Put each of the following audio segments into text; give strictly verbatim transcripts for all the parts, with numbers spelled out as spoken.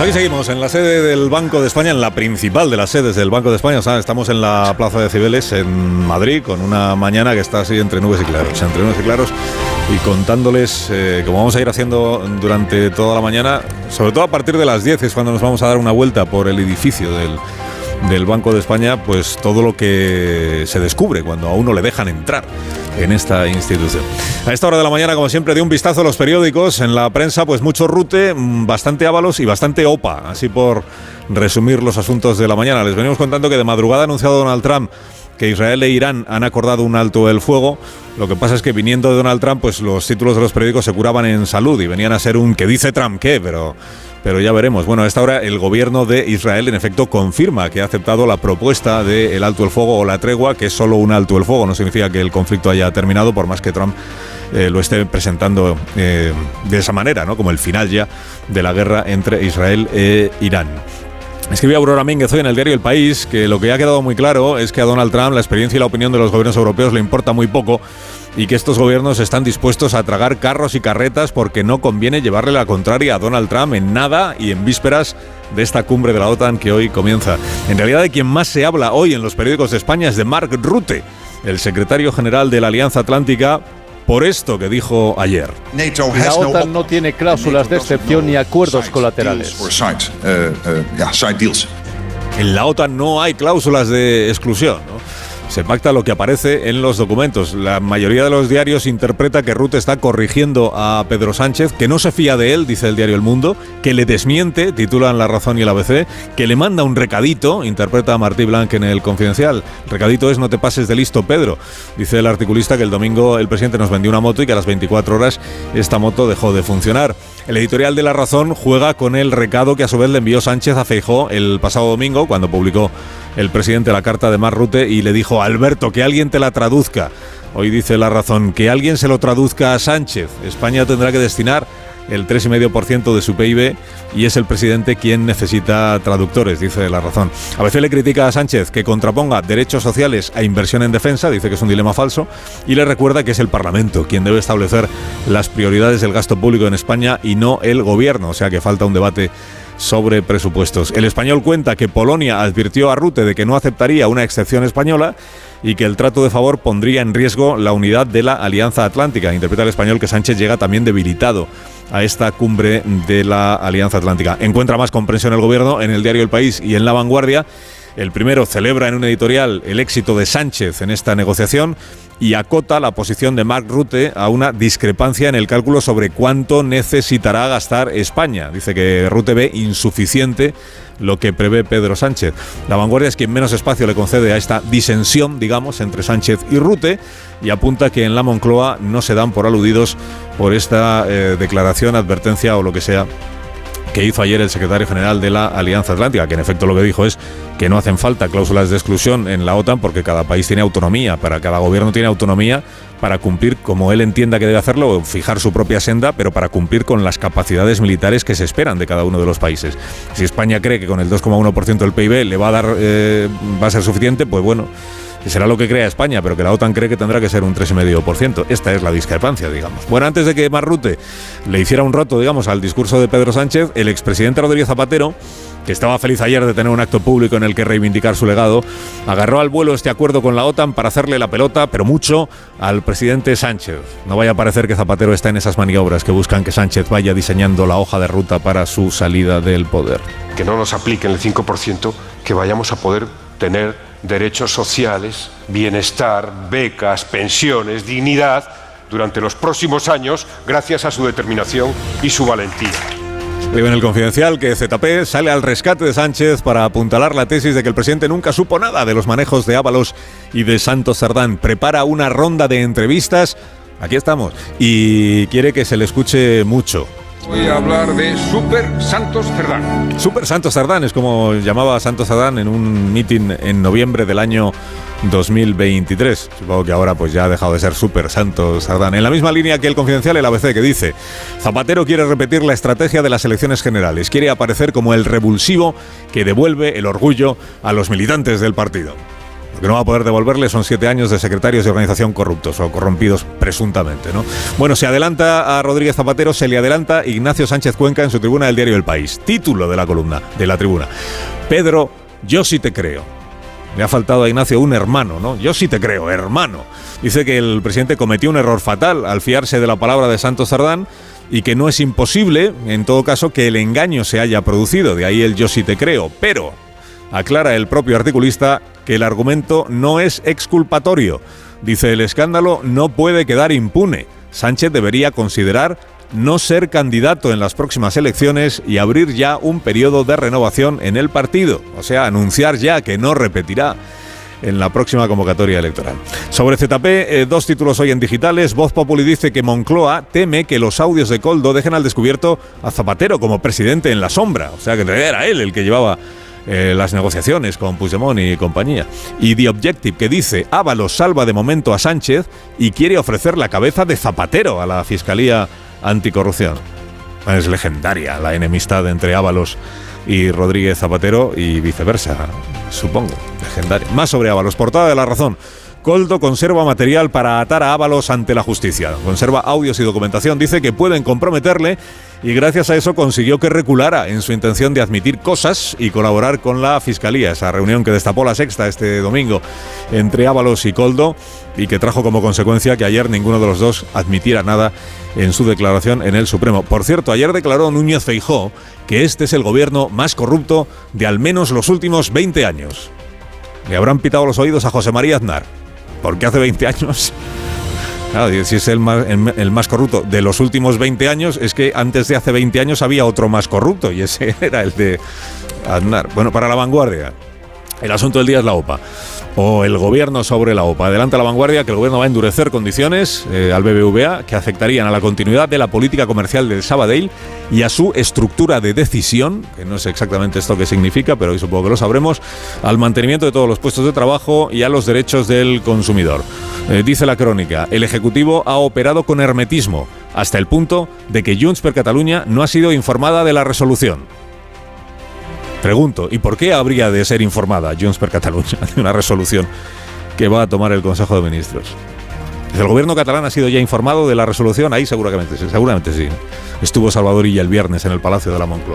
Aquí seguimos en la sede del Banco de España, en la principal de las sedes del Banco de España. O sea, estamos en la Plaza de Cibeles, en Madrid, con una mañana que está así entre nubes y claros. Entre nubes y claros y contándoles, eh, como vamos a ir haciendo durante toda la mañana, sobre todo a partir de las diez, es cuando nos vamos a dar una vuelta por el edificio del, del Banco de España, pues todo lo que se descubre cuando a uno le dejan entrar en esta institución. A esta hora de la mañana, como siempre, de un vistazo a los periódicos. En la prensa, pues mucho Rute, bastante Ábalos y bastante OPA, así por resumir los asuntos de la mañana. Les venimos contando que de madrugada ha anunciado Donald Trump que Israel e Irán han acordado un alto el fuego. Lo que pasa es que viniendo de Donald Trump, pues los títulos de los periódicos se curaban en salud y venían a ser un ¿qué dice Trump qué? Pero... Pero ya veremos. Bueno, a esta hora el gobierno de Israel en efecto confirma que ha aceptado la propuesta del alto el fuego o la tregua, que es solo un alto el fuego. No significa que el conflicto haya terminado, por más que Trump eh, lo esté presentando eh, de esa manera, ¿no? Como el final ya de la guerra entre Israel e Irán. Escribía Aurora Mínguez hoy en el diario El País que lo que ha quedado muy claro es que a Donald Trump la experiencia y la opinión de los gobiernos europeos le importa muy poco y que estos gobiernos están dispuestos a tragar carros y carretas porque no conviene llevarle la contraria a Donald Trump en nada y en vísperas de esta cumbre de la OTAN que hoy comienza. En realidad, de quien más se habla hoy en los periódicos de España es de Mark Rutte, el secretario general de la Alianza Atlántica, por esto que dijo ayer. La OTAN no tiene cláusulas de excepción ni acuerdos colaterales. En la OTAN no hay cláusulas de exclusión, ¿no? Se pacta lo que aparece en los documentos. La mayoría de los diarios interpreta que Rutte está corrigiendo a Pedro Sánchez, que no se fía de él, dice el diario El Mundo, que le desmiente, titulan La Razón y el A B C, que le manda un recadito, interpreta a Martí Blanc en El Confidencial. El recadito es: no te pases de listo, Pedro. Dice el articulista que el domingo el presidente nos vendió una moto y que a las veinticuatro horas esta moto dejó de funcionar. El editorial de La Razón juega con el recado que a su vez le envió Sánchez a Feijóo el pasado domingo, cuando publicó el presidente la carta de Mark Rutte y le dijo: Alberto, que alguien te la traduzca. Hoy dice La Razón: que alguien se lo traduzca a Sánchez. España tendrá que destinar el tres coma cinco por ciento de su P I B y es el presidente quien necesita traductores, dice La Razón. A veces le critica a Sánchez que contraponga derechos sociales a inversión en defensa, dice que es un dilema falso, y le recuerda que es el Parlamento quien debe establecer las prioridades del gasto público en España y no el gobierno, o sea que falta un debate sobre presupuestos. El Español cuenta que Polonia advirtió a Rutte de que no aceptaría una excepción española y que el trato de favor pondría en riesgo la unidad de la Alianza Atlántica. Interpreta el Español que Sánchez llega también debilitado a esta cumbre de la Alianza Atlántica. Encuentra más comprensión el gobierno en el diario El País y en La Vanguardia. El primero celebra en un editorial el éxito de Sánchez en esta negociación y acota la posición de Mark Rutte a una discrepancia en el cálculo sobre cuánto necesitará gastar España. Dice que Rutte ve insuficiente lo que prevé Pedro Sánchez. La Vanguardia es quien menos espacio le concede a esta disensión, digamos, entre Sánchez y Rutte, y apunta que en la Moncloa no se dan por aludidos por esta eh, declaración, advertencia o lo que sea que hizo ayer el secretario general de la Alianza Atlántica, que en efecto lo que dijo es que no hacen falta cláusulas de exclusión en la OTAN porque cada país tiene autonomía, para cada gobierno tiene autonomía para cumplir como él entienda que debe hacerlo, o fijar su propia senda, pero para cumplir con las capacidades militares que se esperan de cada uno de los países. Si España cree que con el dos coma uno por ciento del P I B le va a dar, eh, va a ser suficiente, pues bueno, que será lo que crea España, pero que la OTAN cree que tendrá que ser un tres coma cinco por ciento. Esta es la discrepancia, digamos. Bueno, antes de que Mark Rutte le hiciera un roto, digamos, al discurso de Pedro Sánchez, el expresidente Rodríguez Zapatero, que estaba feliz ayer de tener un acto público en el que reivindicar su legado, agarró al vuelo este acuerdo con la OTAN para hacerle la pelota, pero mucho, al presidente Sánchez. No vaya a parecer que Zapatero está en esas maniobras que buscan que Sánchez vaya diseñando la hoja de ruta para su salida del poder. Que no nos apliquen el cinco por ciento, que vayamos a poder tener derechos sociales, bienestar, becas, pensiones, dignidad durante los próximos años gracias a su determinación y su valentía. Escribe en El Confidencial que Z P sale al rescate de Sánchez para apuntalar la tesis de que el presidente nunca supo nada de los manejos de Ábalos y de Santos Cerdán. Prepara una ronda de entrevistas, aquí estamos, y quiere que se le escuche mucho. Voy a hablar de Super Santos Cerdán. Super Santos Cerdán es como llamaba a Santos Cerdán en un mitin en noviembre del año dos mil veintitrés. Supongo que ahora pues ya ha dejado de ser Super Santos Cerdán. En la misma línea que El Confidencial, el A B C, que dice: Zapatero quiere repetir la estrategia de las elecciones generales. Quiere aparecer como el revulsivo que devuelve el orgullo a los militantes del partido. Lo que no va a poder devolverle son siete años de secretarios de organización corruptos o corrompidos presuntamente, ¿no? Bueno, se adelanta a Rodríguez Zapatero, se le adelanta Ignacio Sánchez Cuenca en su tribuna del diario El País. Título de la columna, de la tribuna. Pedro, yo sí te creo. Le ha faltado a Ignacio un hermano, ¿no? Yo sí te creo, hermano. Dice que el presidente cometió un error fatal al fiarse de la palabra de Santos Cerdán y que no es imposible, en todo caso, que el engaño se haya producido. De ahí el yo sí te creo. Pero aclara el propio articulista que el argumento no es exculpatorio. Dice, el escándalo no puede quedar impune. Sánchez debería considerar no ser candidato en las próximas elecciones y abrir ya un periodo de renovación en el partido. O sea, anunciar ya que no repetirá en la próxima convocatoria electoral. Sobre Z P, eh, dos títulos hoy en digitales. Voz Populi dice que Moncloa teme que los audios de Koldo dejen al descubierto a Zapatero como presidente en la sombra. O sea, que en realidad era él el que llevaba Eh, las negociaciones con Puigdemont y compañía. Y The Objective, que dice, Ábalos salva de momento a Sánchez y quiere ofrecer la cabeza de Zapatero a la Fiscalía Anticorrupción. Es legendaria la enemistad entre Ábalos y Rodríguez Zapatero y viceversa, supongo. Legendaria. Más sobre Ábalos. Portada de La Razón. Koldo conserva material para atar a Ábalos ante la justicia. Conserva audios y documentación. Dice que pueden comprometerle y gracias a eso consiguió que reculara en su intención de admitir cosas y colaborar con la Fiscalía. Esa reunión que destapó La Sexta este domingo entre Ábalos y Koldo y que trajo como consecuencia que ayer ninguno de los dos admitiera nada en su declaración en el Supremo. Por cierto, ayer declaró Núñez Feijóo que este es el gobierno más corrupto de al menos los últimos veinte años. Le habrán pitado los oídos a José María Aznar. Porque hace veinte años, claro, si es el más, el, el más corrupto de los últimos veinte años, es que antes de hace veinte años había otro más corrupto y ese era el de Aznar. Bueno, para La Vanguardia, el asunto del día es la OPA, o el gobierno sobre la OPA. Adelanta La Vanguardia que el gobierno va a endurecer condiciones eh, al B B V A que afectarían a la continuidad de la política comercial del Sabadell y a su estructura de decisión, que no sé exactamente esto qué significa, pero hoy supongo que lo sabremos, al mantenimiento de todos los puestos de trabajo y a los derechos del consumidor. Eh, dice la crónica, el Ejecutivo ha operado con hermetismo, hasta el punto de que Junts per Catalunya no ha sido informada de la resolución. Pregunto, ¿y por qué habría de ser informada Junts per Catalunya de una resolución que va a tomar el Consejo de Ministros? ¿El gobierno catalán ha sido ya informado de la resolución? Ahí seguramente sí, seguramente sí. Estuvo Salvador Illa el viernes en el Palacio de la Moncloa.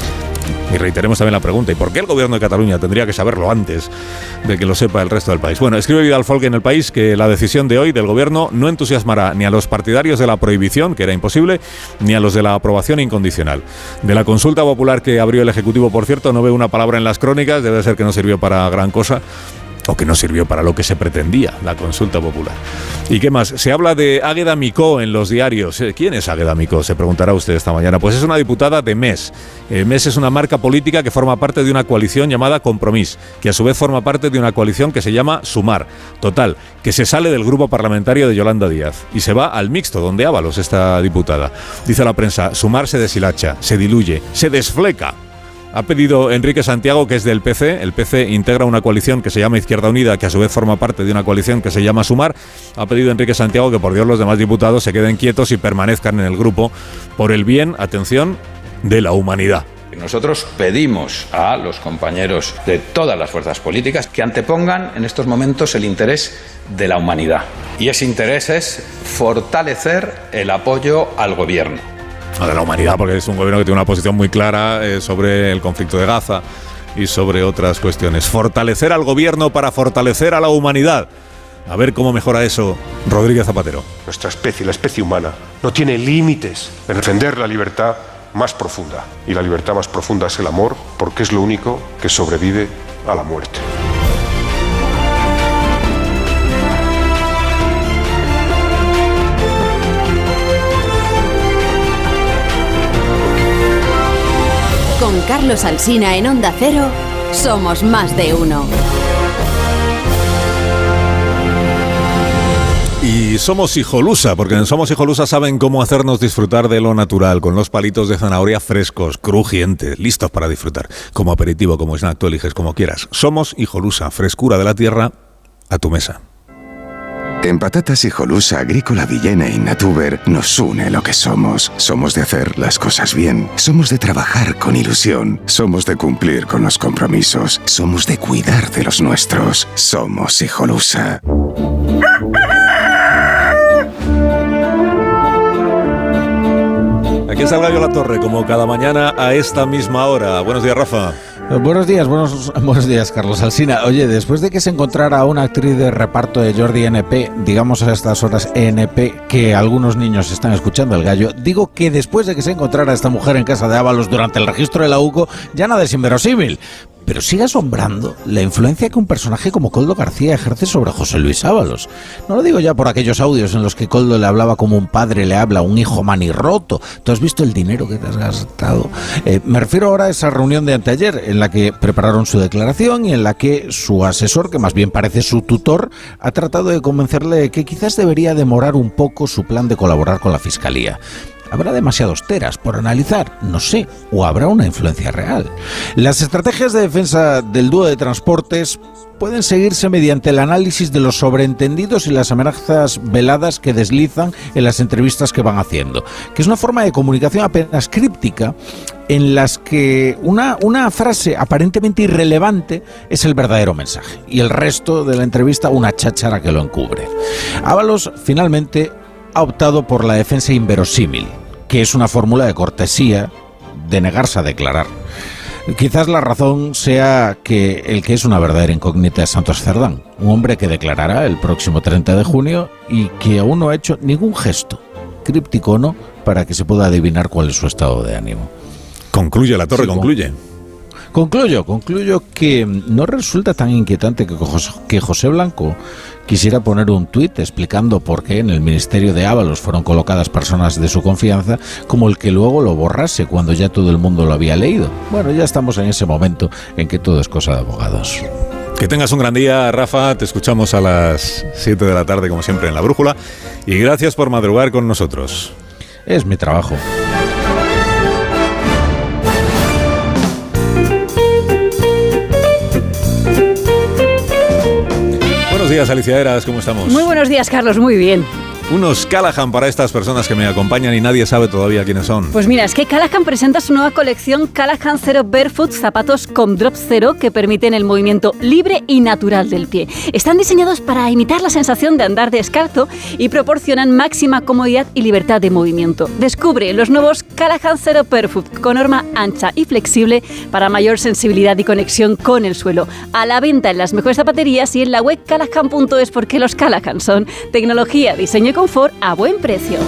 Y reiteremos también la pregunta, ¿y por qué el gobierno de Cataluña tendría que saberlo antes de que lo sepa el resto del país? Bueno, escribe Vidal Folke en El País que la decisión de hoy del gobierno no entusiasmará ni a los partidarios de la prohibición, que era imposible, ni a los de la aprobación incondicional. De la consulta popular que abrió el Ejecutivo, por cierto, no veo una palabra en las crónicas, debe ser que no sirvió para gran cosa, o que no sirvió para lo que se pretendía, la consulta popular. ¿Y qué más? Se habla de Águeda Micó en los diarios. ¿Quién es Águeda Micó? Se preguntará usted esta mañana. Pues es una diputada de M E S. Eh, M E S es una marca política que forma parte de una coalición llamada Compromís, que a su vez forma parte de una coalición que se llama Sumar. Total, que se sale del grupo parlamentario de Yolanda Díaz y se va al mixto, donde Ábalos, esta diputada. Dice la prensa, Sumar se deshilacha, se diluye, se desfleca. Ha pedido Enrique Santiago, que es del P C, el P C integra una coalición que se llama Izquierda Unida, que a su vez forma parte de una coalición que se llama Sumar. Ha pedido Enrique Santiago que por Dios los demás diputados se queden quietos y permanezcan en el grupo por el bien, atención, de la humanidad. Nosotros pedimos a los compañeros de todas las fuerzas políticas que antepongan en estos momentos el interés de la humanidad. Y ese interés es fortalecer el apoyo al gobierno. De la humanidad, porque es un gobierno que tiene una posición muy clara eh, sobre el conflicto de Gaza y sobre otras cuestiones. Fortalecer al gobierno para fortalecer a la humanidad. A ver cómo mejora eso Rodríguez Zapatero. Nuestra especie, la especie humana, no tiene límites en defender la libertad más profunda. Y la libertad más profunda es el amor, porque es lo único que sobrevive a la muerte. Con Carlos Alsina en Onda Cero, somos más de uno. Y somos Hijolusa, porque en Somos Hijolusa saben cómo hacernos disfrutar de lo natural, con los palitos de zanahoria frescos, crujientes, listos para disfrutar. Como aperitivo, como snack, tú eliges como quieras. Somos Hijolusa, frescura de la tierra a tu mesa. En Patatas Hijolusa, Agrícola Villena y Natuber nos une lo que somos. Somos de hacer las cosas bien. Somos de trabajar con ilusión. Somos de cumplir con los compromisos. Somos de cuidar de los nuestros. Somos Hijolusa. Aquí está el Gallo La Torre, como cada mañana a esta misma hora. Buenos días, Rafa. Buenos días, buenos, buenos días, Carlos Alsina. Oye, después de que se encontrara una actriz de reparto de Jordi N P, digamos a estas horas E N P, que algunos niños están escuchando el gallo, digo que después de que se encontrara esta mujer en casa de Ábalos durante el registro de la U C O, ya nada es inverosímil. Pero sigue asombrando la influencia que un personaje como Koldo García ejerce sobre José Luis Ábalos. No lo digo ya por aquellos audios en los que Koldo le hablaba como un padre le habla a un hijo manirroto. ¿Tú has visto el dinero que te has gastado? Eh, me refiero ahora a esa reunión de anteayer en la que prepararon su declaración y en la que su asesor, que más bien parece su tutor, ha tratado de convencerle de que quizás debería demorar un poco su plan de colaborar con la Fiscalía. ¿Habrá demasiados teras por analizar? No sé. ¿O habrá una influencia real? Las estrategias de defensa del dúo de transportes pueden seguirse mediante el análisis de los sobreentendidos y las amenazas veladas que deslizan en las entrevistas que van haciendo, que es una forma de comunicación apenas críptica en las que una, una frase aparentemente irrelevante es el verdadero mensaje y el resto de la entrevista una cháchara que lo encubre. Ábalos finalmente ha optado por la defensa inverosímil, que es una fórmula de cortesía de negarse a declarar. Quizás la razón sea que el que es una verdadera incógnita es Santos Cerdán, un hombre que declarará el próximo treinta de junio y que aún no ha hecho ningún gesto, críptico o no, para que se pueda adivinar cuál es su estado de ánimo. Concluye La Torre, sí, concluye. Concluyo, concluyo que no resulta tan inquietante que José, que José Blanco quisiera poner un tuit explicando por qué en el ministerio de Ábalos fueron colocadas personas de su confianza, como el que luego lo borrase cuando ya todo el mundo lo había leído. Bueno, ya estamos en ese momento en que todo es cosa de abogados. Que tengas un gran día, Rafa. Te escuchamos a las siete de la tarde, como siempre, en La Brújula. Y gracias por madrugar con nosotros. Es mi trabajo. Buenos días, Alicia Eras, ¿cómo estamos? Muy buenos días, Carlos, muy bien. Unos Callahan para estas personas que me acompañan y nadie sabe todavía quiénes son. Pues mira, es que Callahan presenta su nueva colección Callahan Zero Barefoot, zapatos con drop cero que permiten el movimiento libre y natural del pie. Están diseñados para imitar la sensación de andar descalzo y proporcionan máxima comodidad y libertad de movimiento. Descubre los nuevos Callahan Zero Barefoot con horma ancha y flexible para mayor sensibilidad y conexión con el suelo. A la venta en las mejores zapaterías y en la web callahan punto es, porque los Callahan son tecnología, diseño y confort a buen precio.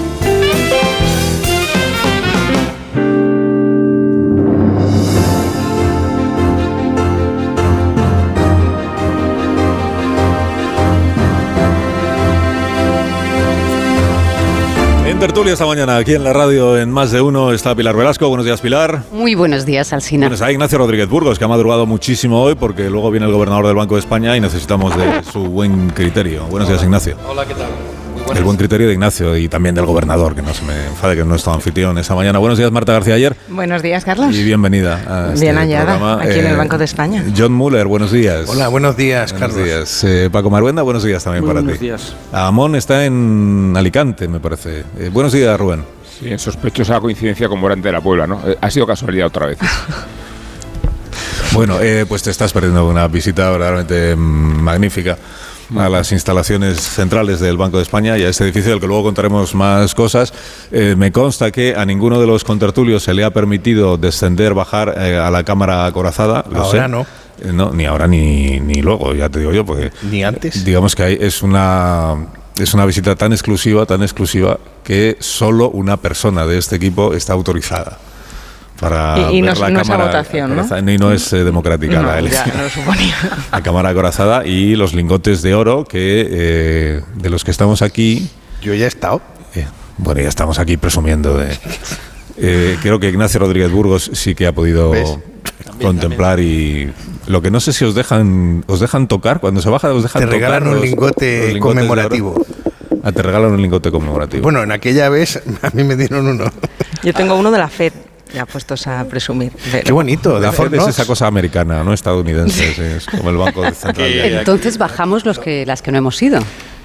En tertulia esta mañana, aquí en la radio, en Más de Uno, está Pilar Velasco. Buenos días, Pilar. Muy buenos días, Alsina. Bueno, está Ignacio Rodríguez Burgos, que ha madrugado muchísimo hoy porque luego viene el gobernador del Banco de España y necesitamos de su buen criterio. Buenos días, Ignacio. Hola, ¿qué tal? El buen criterio de Ignacio y también del gobernador, que no se me enfade que no es tu anfitrión esta mañana. Buenos días, Marta García Ayer. Buenos días, Carlos. Y bienvenida a este Bien hallada, programa. aquí eh, en el Banco de España. John Muller, buenos días. Hola, buenos días, buenos Carlos. Días. Eh, Paco Maruenda, buenos días también Muy para buenos ti. Buenos días. Amón está en Alicante, me parece. Eh, buenos días, Rubén. Sí, en sospechosa coincidencia con Morante de la Puebla, ¿no? Eh, ha sido casualidad otra vez. Bueno, eh, pues te estás perdiendo una visita verdaderamente mmm, magnífica a las instalaciones centrales del Banco de España y a este edificio del que luego contaremos más cosas. Eh, me consta que a ninguno de los contertulios se le ha permitido descender, bajar eh, a la cámara acorazada. Lo ahora sé. no. Eh, no, ni ahora ni, ni luego, ya te digo yo, porque... Ni antes. Digamos que hay, es una... Es una visita tan exclusiva, tan exclusiva, que solo una persona de este equipo está autorizada para y, y ver no, la no cámara es a votación, ¿no? Y no es eh, democrática no, la elección. Ya, no lo suponía. La cámara acorazada y los lingotes de oro que eh, de los que estamos aquí. Yo ya he estado. Eh, bueno, ya estamos aquí presumiendo de. Eh, creo que Ignacio Rodríguez Burgos sí que ha podido ¿Ves? contemplar también. Y lo que no sé si os dejan os dejan tocar cuando se baja, os dejan te tocar. Te regalan un lingote conmemorativo. Ah, te regalan un lingote conmemorativo. Bueno, en aquella vez a mí me dieron uno. Yo tengo uno de la Fed, ya puestos a presumir. Pero... Qué bonito. La Fed es esa cosa americana, no estadounidense, es, es como el Banco Central. Entonces bajamos los que las que no hemos ido.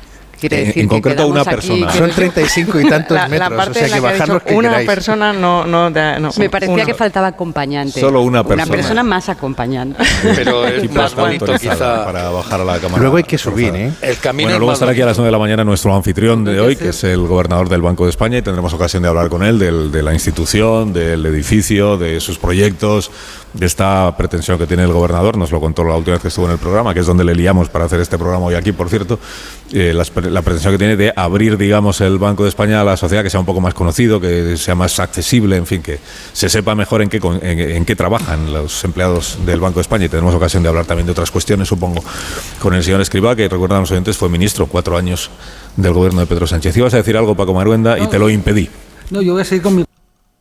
quiere En, decir en que concreto una quedamos aquí, persona. que Son treinta y cinco y tantos La, la metros, parte o sea en la que que ha bajar los dicho que una queráis. persona no... no, da- no Me parecía una. que faltaba acompañante. Solo una Una persona. persona más acompañante. Pero es Equipo más está bonito autorizado quizá. para bajar a la cámara. Luego hay que subir, ¿eh? El camino Bueno, es luego más estará aquí a las bonito. nueve de la mañana nuestro anfitrión de hoy, que es el gobernador del Banco de España, y tendremos ocasión de hablar con él del- de la institución, del edificio, de sus proyectos, de esta pretensión que tiene el gobernador. Nos lo contó la última vez que estuvo en el programa, que es donde le liamos para hacer este programa hoy aquí, por cierto. Eh, la, la pretensión que tiene de abrir, digamos, el Banco de España a la sociedad, que sea un poco más conocido, que sea más accesible, en fin, que se sepa mejor en qué, con- en, en qué trabajan los empleados del Banco de España. Y tendremos ocasión de hablar también de otras cuestiones, supongo, con el señor Escrivá, que recuerdan los oyentes fue ministro cuatro años del gobierno de Pedro Sánchez. Ibas a decir algo, Paco Maruenda, y te lo impedí. No, yo voy a seguir con mi...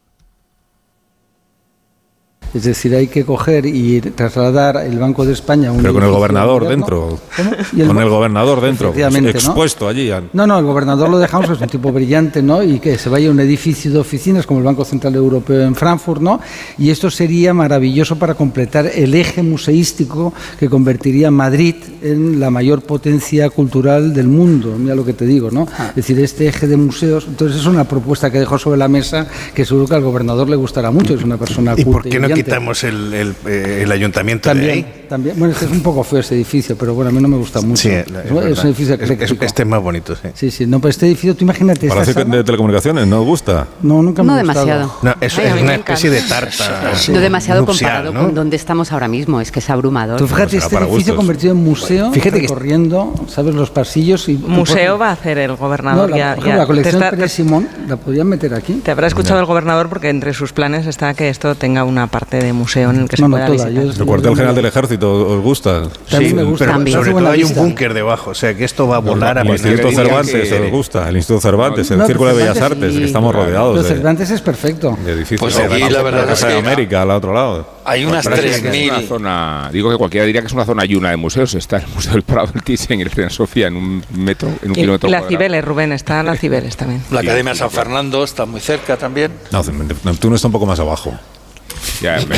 Es decir, hay que coger y trasladar el Banco de España a un Pero con el edificio gobernador moderno. dentro. ¿Cómo? Y Con el gobernador dentro, Efectivamente, ¿no? expuesto allí. a- No, no, el gobernador lo dejamos, es un tipo brillante, ¿no? Y que se vaya a un edificio de oficinas como el Banco Central Europeo en Frankfurt, ¿no? Y esto sería maravilloso para completar el eje museístico que convertiría Madrid en la mayor potencia cultural del mundo. Mira lo que te digo, ¿no? Es decir, este eje de museos. Entonces es una propuesta que dejó sobre la mesa que seguro que al gobernador le gustará mucho. Es una persona ¿Y culta por qué no brillante. quitamos el, el, eh, el ayuntamiento de También, ahí? también. Bueno, este es un poco feo este edificio, pero bueno, a mí no me gusta mucho. Sí, es, es es un verdad. edificio que Es- es- Este es más bonito, sí. Sí, sí, no, pero este edificio, tú imagínate. esta Palacio sala- de Telecomunicaciones, ¿no os gusta? No, nunca me No ha gustado. demasiado. No, es, Ay, a es mí una me especie de encanta. tarta. No demasiado nupcial, comparado ¿no? con donde estamos ahora mismo, es que es abrumador. Tú fíjate, será este para edificio gustos. convertido en museo, Fíjate que- recorriendo, ¿sabes? Los pasillos y... Museo va a hacer el No, gobernador. la, ya, por ejemplo, ya. la colección Te está- Pérez Simón la podían meter aquí. Te habrá escuchado Ya. el gobernador porque entre sus planes está que esto tenga una parte de museo en el que No, se no, pueda toda, visitar. yo- ¿El cuartel general del ejército os gusta? También Sí, me gusta. pero También. sobre Hace todo buena hay un vista. búnker debajo, o sea que esto va a volar a El partir Instituto de Cervantes que- os gusta, el Instituto Cervantes, el No, Círculo de Cervantes Bellas Artes, sí. que estamos rodeados Pero de, Cervantes es perfecto. de edificios. Pues aquí la verdad la Casa es de que- América, al otro lado. Hay unas Parece que tres es una mil. zona, digo que cualquiera diría que es una zona ayuna de museos. Está el Museo del Prado, el Thyssen y el Reina Sofía en un metro, en un Y kilómetro la cuadrado. Cibeles, Rubén, está la Cibeles también. La Academia San Fernando está muy cerca también. No, Neptuno está un poco más abajo. Ya, me-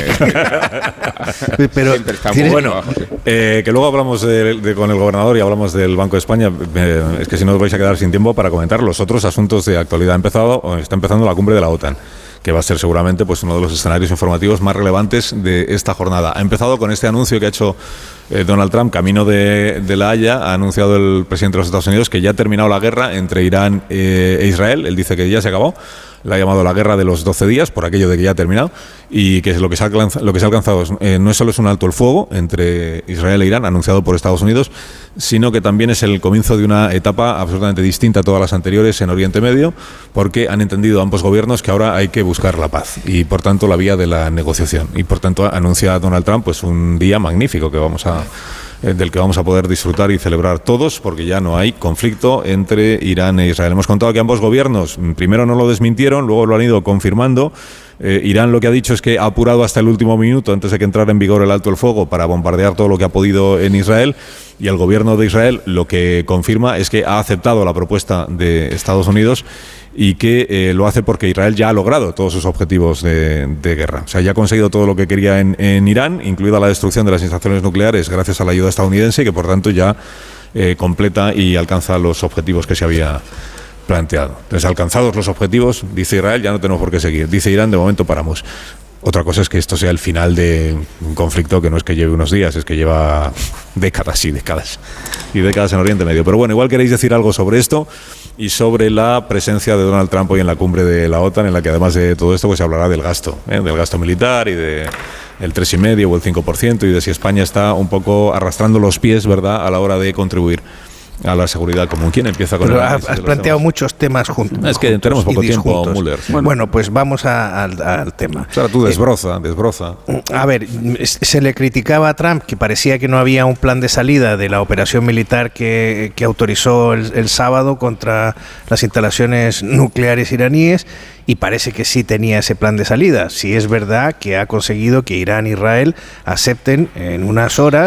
Pero siempre está tienes- muy Bueno, abajo, sí. eh, que luego hablamos de- de- con el gobernador y hablamos del Banco de España. Eh, es que si no os vais a quedar sin tiempo para comentar los otros asuntos de actualidad. Ha empezado, o está empezando la cumbre de la OTAN, que va a ser seguramente pues uno de los escenarios informativos más relevantes de esta jornada. Ha empezado con este anuncio que ha hecho eh, Donald Trump camino de, de La Haya. Ha anunciado el presidente de los Estados Unidos que ya ha terminado la guerra entre Irán eh, e Israel. Él dice que ya se acabó. La ha llamado la guerra de los doce días, por aquello de que ya ha terminado, y que lo que se ha alcanzado, lo que se ha alcanzado es, eh, no es solo es un alto el fuego entre Israel e Irán, anunciado por Estados Unidos, sino que también es el comienzo de una etapa absolutamente distinta a todas las anteriores en Oriente Medio, porque han entendido ambos gobiernos que ahora hay que buscar la paz y, por tanto, la vía de la negociación. Y, por tanto, anuncia Donald Trump pues un día magnífico que vamos a... eh, del que vamos a poder disfrutar y celebrar todos, porque ya no hay conflicto entre Irán e Israel. Hemos contado que ambos gobiernos mm, primero no lo desmintieron, luego lo han ido confirmando. Eh, Irán lo que ha dicho es que ha apurado hasta el último minuto, antes de que entrara en vigor el alto el fuego, para bombardear todo lo que ha podido en Israel, y el gobierno de Israel lo que confirma es que ha aceptado la propuesta de Estados Unidos y que eh, lo hace porque Israel ya ha logrado todos sus objetivos de, de guerra. O sea, ya ha conseguido todo lo que quería en, en Irán, incluida la destrucción de las instalaciones nucleares gracias a la ayuda estadounidense, y que por tanto ya eh, completa y alcanza los objetivos que se había planteado. Entonces, alcanzados los objetivos, dice Israel, ya no tenemos por qué seguir. Dice Irán, de momento paramos. Otra cosa es que esto sea el final de un conflicto que no es que lleve unos días, es que lleva décadas y décadas y décadas en Oriente Medio. Pero bueno, igual queréis decir algo sobre esto y sobre la presencia de Donald Trump hoy en la cumbre de la OTAN, en la que además de todo esto pues se hablará del gasto, ¿eh? del gasto militar y de el tres coma cinco o el cinco por ciento, y de si España está un poco arrastrando los pies, ¿verdad?, a la hora de contribuir a la seguridad común. ¿Quién empieza con Pero el has, análisis has de los planteado temas? muchos temas juntos. Es que tenemos poco tiempo, Müller. Sí. Bueno, pues vamos a- al, al tema. Claro, tú desbroza, desbroza. A ver, se le criticaba a Trump que parecía que no había un plan de salida de la operación militar que, que autorizó el, el sábado contra las instalaciones nucleares iraníes, y parece que sí tenía ese plan de salida. Si es verdad que ha conseguido que Irán e Israel acepten en unas horas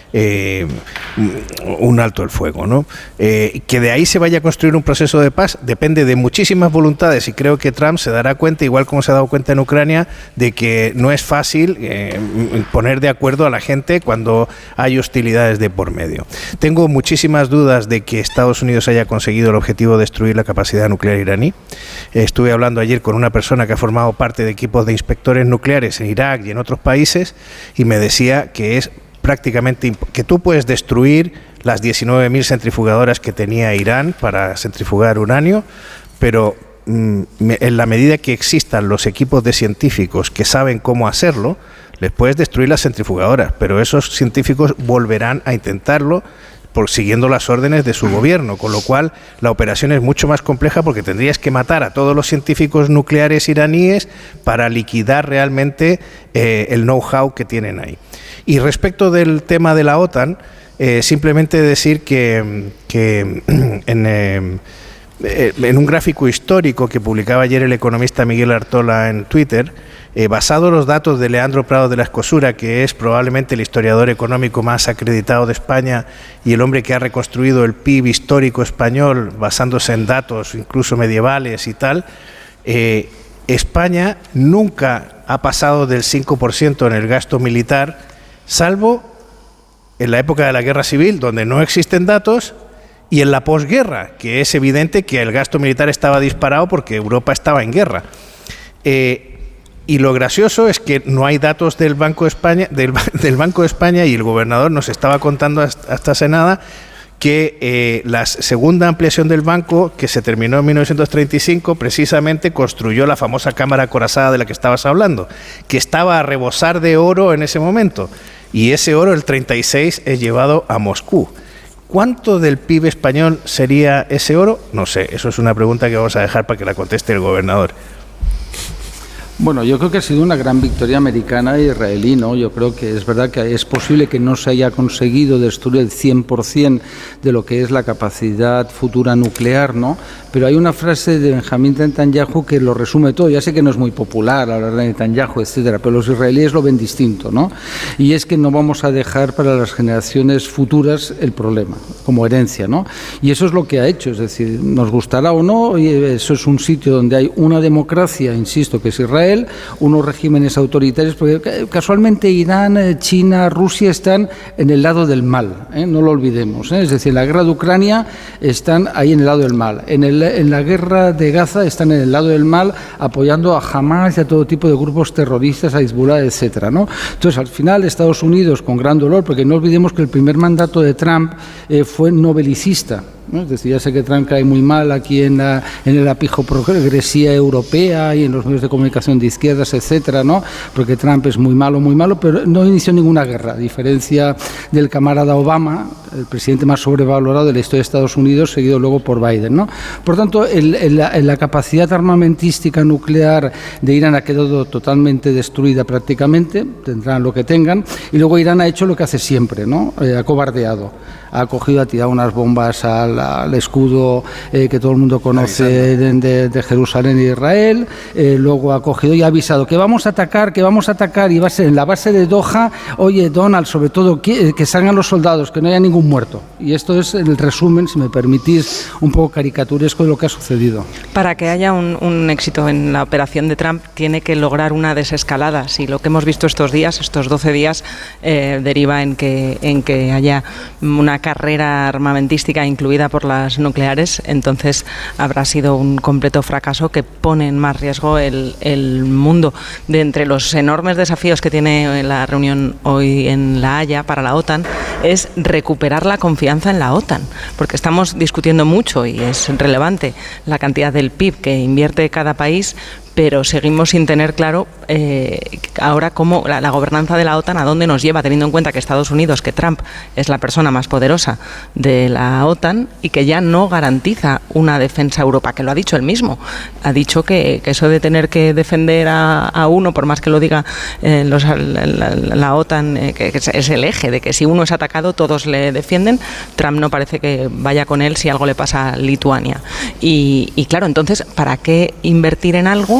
eh, un alto el fuego, ¿no? Eh, que de ahí se vaya a construir un proceso de paz depende de muchísimas voluntades, y creo que Trump se dará cuenta, igual como se ha dado cuenta en Ucrania, de que no es fácil eh, poner de acuerdo a la gente cuando hay hostilidades de por medio. Tengo muchísimas dudas de que Estados Unidos haya conseguido el objetivo de destruir la capacidad nuclear iraní. Eh, estuve hablando ayer con una persona que ha formado parte de equipos de inspectores nucleares en Irak y en otros países, y me decía que es prácticamente que tú puedes destruir las diecinueve mil centrifugadoras que tenía Irán para centrifugar uranio, pero mm, en la medida que existan los equipos de científicos que saben cómo hacerlo, les puedes destruir las centrifugadoras, pero esos científicos volverán a intentarlo por siguiendo las órdenes de su gobierno, con lo cual la operación es mucho más compleja, porque tendrías que matar a todos los científicos nucleares iraníes para liquidar realmente eh, el know-how que tienen ahí. Y respecto del tema de la OTAN, eh, simplemente decir que, que en, eh, en un gráfico histórico que publicaba ayer el economista Miguel Artola en Twitter, eh, basado en los datos de Leandro Prado de la Escosura, que es probablemente el historiador económico más acreditado de España y el hombre que ha reconstruido el P I B histórico español basándose en datos incluso medievales y tal, eh, España nunca ha pasado del cinco por ciento en el gasto militar, salvo en la época de la Guerra Civil, donde no existen datos, y en la posguerra, que es evidente que el gasto militar estaba disparado porque Europa estaba en guerra. Eh, y lo gracioso es que no hay datos del Banco de España, del, del Banco de España, y el gobernador nos estaba contando hasta, hasta hace nada que eh, la segunda ampliación del banco, que se terminó en mil novecientos treinta y cinco, precisamente construyó la famosa cámara acorazada de la que estabas hablando, que estaba a rebosar de oro en ese momento, y ese oro, el treinta y seis, es llevado a Moscú. ¿Cuánto del P I B español sería ese oro? No sé, eso es una pregunta que vamos a dejar para que la conteste el gobernador. Bueno, yo creo que ha sido una gran victoria americana e israelí, ¿no? Yo creo que es verdad que es posible que no se haya conseguido destruir el cien por ciento de lo que es la capacidad futura nuclear, ¿no? Pero hay una frase de Benjamín Netanyahu que lo resume todo. Ya sé que no es muy popular hablar de Netanyahu, etcétera, pero los israelíes lo ven distinto, ¿no? Y es que no vamos a dejar para las generaciones futuras el problema, como herencia, ¿no? Y eso es lo que ha hecho, es decir, nos gustará o no, eso es un sitio donde hay una democracia, insisto, que es Israel, unos regímenes autoritarios, porque casualmente Irán, China, Rusia están en el lado del mal, ¿eh? No lo olvidemos, ¿eh? Es decir, en la guerra de Ucrania están ahí en el lado del mal, en, el, en la guerra de Gaza están en el lado del mal apoyando a Hamas y a todo tipo de grupos terroristas, a Hezbollah, etcétera, ¿no? Entonces, al final, Estados Unidos, con gran dolor, porque no olvidemos que el primer mandato de Trump eh, fue nobelicista, ¿no? Es decir, ya sé que Trump cae muy mal aquí en, la, en el apijo progresía europea y en los medios de comunicación de izquierdas, etcétera, ¿no? Porque Trump es muy malo, muy malo, pero no inició ninguna guerra, a diferencia del camarada Obama, el presidente más sobrevalorado de la historia de Estados Unidos, seguido luego por Biden, ¿no? Por tanto, el, el, la, la capacidad armamentística nuclear de Irán ha quedado totalmente destruida prácticamente, tendrán lo que tengan, y luego Irán ha hecho lo que hace siempre, ¿no? Eh, ha cobardeado, ha cogido, ha tirado unas bombas al, al escudo eh, que todo el mundo conoce de, de, de Jerusalén e Israel, eh, luego ha cogido y ha avisado que vamos a atacar, que vamos a atacar, y va a ser en la base de Doha, oye, Donald, sobre todo, que, que salgan los soldados, que no haya ningún muerto. Y esto es el resumen, si me permitís, un poco caricaturesco de lo que ha sucedido. Para que haya un, un éxito en la operación de Trump, tiene que lograr una desescalada. Si lo que hemos visto estos días, estos doce días, eh, deriva en que, en que haya una carrera armamentística incluida por las nucleares, entonces habrá sido un completo fracaso que pone en más riesgo el, el mundo. De entre los enormes desafíos que tiene la reunión hoy en La Haya para la OTAN es recuperar la confianza en la OTAN, porque estamos discutiendo mucho y es relevante la cantidad del P I B que invierte cada país, pero seguimos sin tener claro eh, ahora cómo la, la gobernanza de la OTAN a dónde nos lleva, teniendo en cuenta que Estados Unidos, que Trump es la persona más poderosa de la OTAN y que ya no garantiza una defensa a Europa, que lo ha dicho él mismo. Ha dicho que, que eso de tener que defender a, a uno, por más que lo diga eh, los, la, la, la OTAN, eh, que, que es el eje de que si uno es atacado todos le defienden, Trump no parece que vaya con él si algo le pasa a Lituania. Y, y claro, entonces, ¿para qué invertir en algo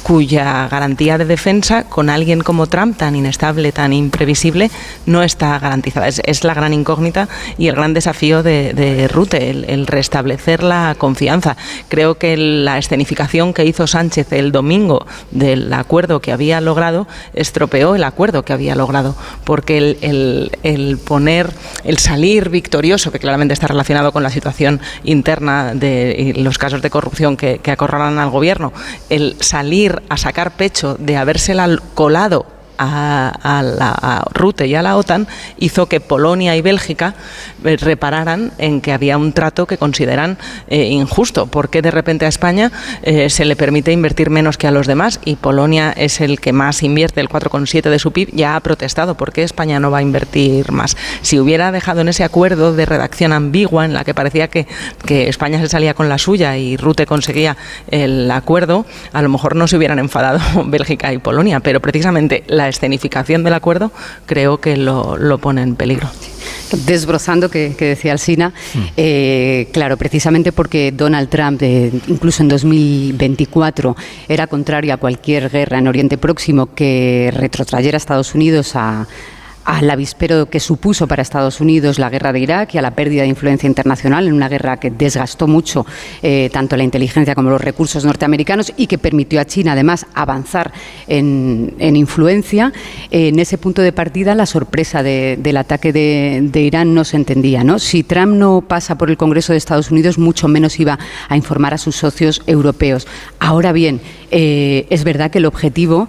cuya garantía de defensa con alguien como Trump, tan inestable, tan imprevisible, no está garantizada. Es, es la gran incógnita y el gran desafío de, de Rutte, el, el restablecer la confianza. Creo que la escenificación que hizo Sánchez el domingo del acuerdo que había logrado estropeó el acuerdo que había logrado, porque el, el, el poner, el salir victorioso, que claramente está relacionado con la situación interna de los casos de corrupción que, que acorralan al gobierno, el salir a sacar pecho de habérsela colado a, a, la, a Rutte y a la OTAN, hizo que Polonia y Bélgica eh, repararan en que había un trato que consideran eh, injusto. ¿Por qué de repente a España eh, se le permite invertir menos que a los demás? Y Polonia es el que más invierte, el cuatro coma siete de su P I B, ya ha protestado. ¿Por qué España no va a invertir más? Si hubiera dejado en ese acuerdo de redacción ambigua, en la que parecía que, que España se salía con la suya y Rutte conseguía el acuerdo, a lo mejor no se hubieran enfadado Bélgica y Polonia, pero precisamente la escenificación del acuerdo creo que lo, lo pone en peligro. Desbrozando, que, que decía Alsina, mm. eh, claro, precisamente porque Donald Trump, eh, incluso en dos mil veinticuatro, era contrario a cualquier guerra en Oriente Próximo que retrotrayera a Estados Unidos a al avispero que supuso para Estados Unidos la guerra de Irak y a la pérdida de influencia internacional en una guerra que desgastó mucho eh, tanto la inteligencia como los recursos norteamericanos y que permitió a China además avanzar en, en influencia. Eh, en ese punto de partida la sorpresa de, del ataque de, de Irán no se entendía, ¿no? Si Trump no pasa por el Congreso de Estados Unidos, mucho menos iba a informar a sus socios europeos. Ahora bien, eh, es verdad que el objetivo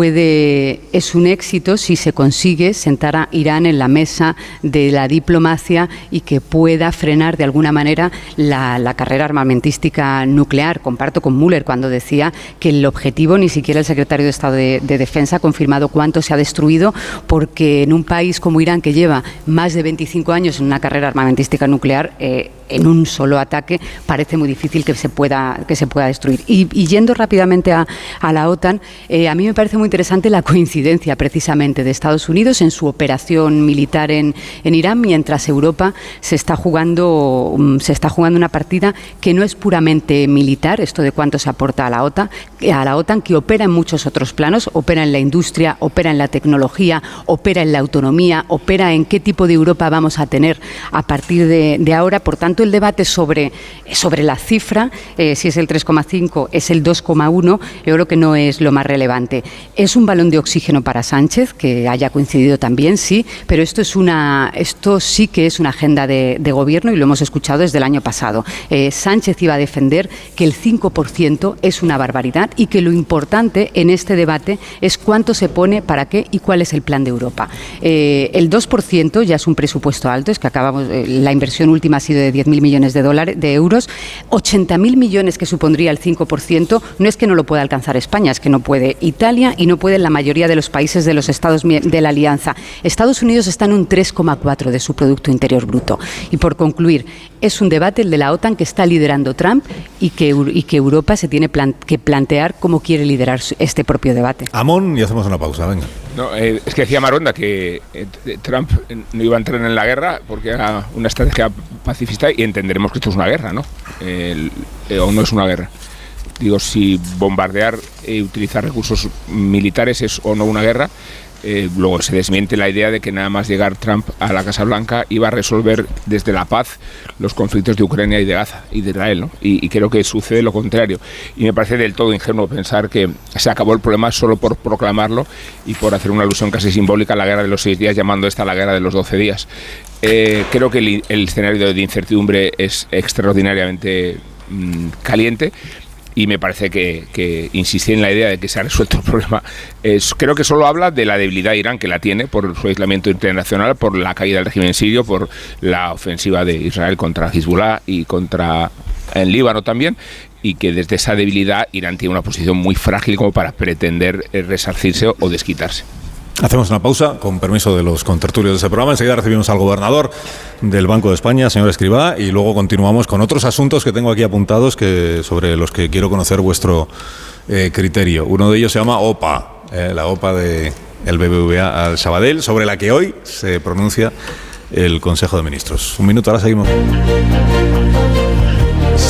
puede es un éxito si se consigue sentar a Irán en la mesa de la diplomacia y que pueda frenar de alguna manera la, la carrera armamentística nuclear. Comparto con Müller cuando decía que el objetivo, ni siquiera el secretario de Estado de, de Defensa ha confirmado cuánto se ha destruido, porque en un país como Irán, que lleva más de veinticinco años en una carrera armamentística nuclear, eh, en un solo ataque parece muy difícil que se pueda, que se pueda destruir. Y, y yendo rápidamente a, a la OTAN, eh, a mí me parece muy interesante la coincidencia precisamente de Estados Unidos en su operación militar en, en Irán, mientras Europa se está jugando se está jugando una partida que no es puramente militar, esto de cuánto se aporta a la OTAN, a la OTAN, que opera en muchos otros planos, opera en la industria, opera en la tecnología, opera en la autonomía, opera en qué tipo de Europa vamos a tener a partir de, de ahora. Por tanto, el debate sobre, sobre la cifra, eh, si es el tres coma cinco, es el dos coma uno, yo creo que no es lo más relevante. Es un balón de oxígeno para Sánchez, que haya coincidido también, sí, pero esto es una, esto sí que es una agenda de, de gobierno y lo hemos escuchado desde el año pasado. Eh, Sánchez iba a defender que el cinco por ciento es una barbaridad y que lo importante en este debate es cuánto se pone, para qué y cuál es el plan de Europa. Eh, el dos por ciento ya es un presupuesto alto, es que acabamos, eh, la inversión última ha sido de diez mil millones de dólares, de euros, ochenta mil millones que supondría el cinco por ciento, no es que no lo pueda alcanzar España, es que no puede Italia y no puede la mayoría de los países de los estados de la Alianza. Estados Unidos está en un tres coma cuatro de su Producto Interior Bruto. Y por concluir, es un debate, el de la OTAN, que está liderando Trump y que, y que Europa se tiene plan, que plantear cómo quiere liderar este propio debate. Amón, y hacemos una pausa, venga. No, eh, es que decía Maronda que eh, Trump no iba a entrar en la guerra porque era una estrategia pacifista, y entenderemos que esto es una guerra, ¿no? Eh, eh, o no es una guerra. Digo, si bombardear y eh, utilizar recursos militares es o no una guerra. Eh, luego se desmiente la idea de que nada más llegar Trump a la Casa Blanca iba a resolver desde la paz los conflictos de Ucrania y de Gaza y de Israel, ¿no? Y, y creo que sucede lo contrario. Y me parece del todo ingenuo pensar que se acabó el problema solo por proclamarlo y por hacer una alusión casi simbólica a la guerra de los seis días, llamando esta la guerra de los doce días. Eh, creo que el, el escenario de incertidumbre es extraordinariamente mmm, caliente. Y me parece que, que insistir en la idea de que se ha resuelto el problema, es, creo que solo habla de la debilidad de Irán, que la tiene por su aislamiento internacional, por la caída del régimen sirio, por la ofensiva de Israel contra Hezbollah y contra el Líbano también, y que desde esa debilidad Irán tiene una posición muy frágil como para pretender resarcirse o desquitarse. Hacemos una pausa, con permiso de los contertulios de ese programa. Enseguida recibimos al gobernador del Banco de España, señor Escrivá, y luego continuamos con otros asuntos que tengo aquí apuntados que sobre los que quiero conocer vuestro eh, criterio. Uno de ellos se llama O P A, eh, la O P A de el B B V A al Sabadell, sobre la que hoy se pronuncia el Consejo de Ministros. Un minuto, ahora seguimos.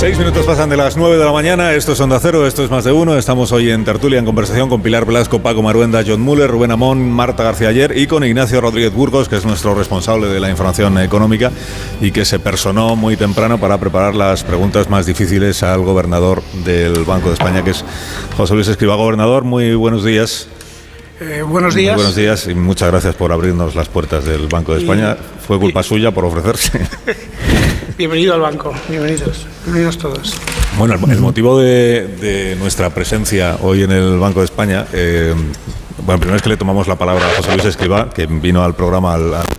Seis minutos pasan de las nueve de la mañana, esto es Onda Cero, esto es Más de Uno. Estamos hoy en tertulia, en conversación con Pilar Velasco, Paco Maruenda, John Muller, Rubén Amón, Marta García Ayer y con Ignacio Rodríguez Burgos, que es nuestro responsable de la información económica y que se personó muy temprano para preparar las preguntas más difíciles al gobernador del Banco de España, que es José Luis Escrivá. Gobernador, muy buenos días. Eh, buenos días. Muy buenos días y muchas gracias por abrirnos las puertas del Banco de España. Y, Fue culpa y, suya por ofrecerse. Bienvenido al banco, bienvenidos, bienvenidos todos. Bueno, el, el motivo de, de nuestra presencia hoy en el Banco de España, eh, bueno, primero es que le tomamos la palabra a José Luis Escrivá, que vino al programa, al, al,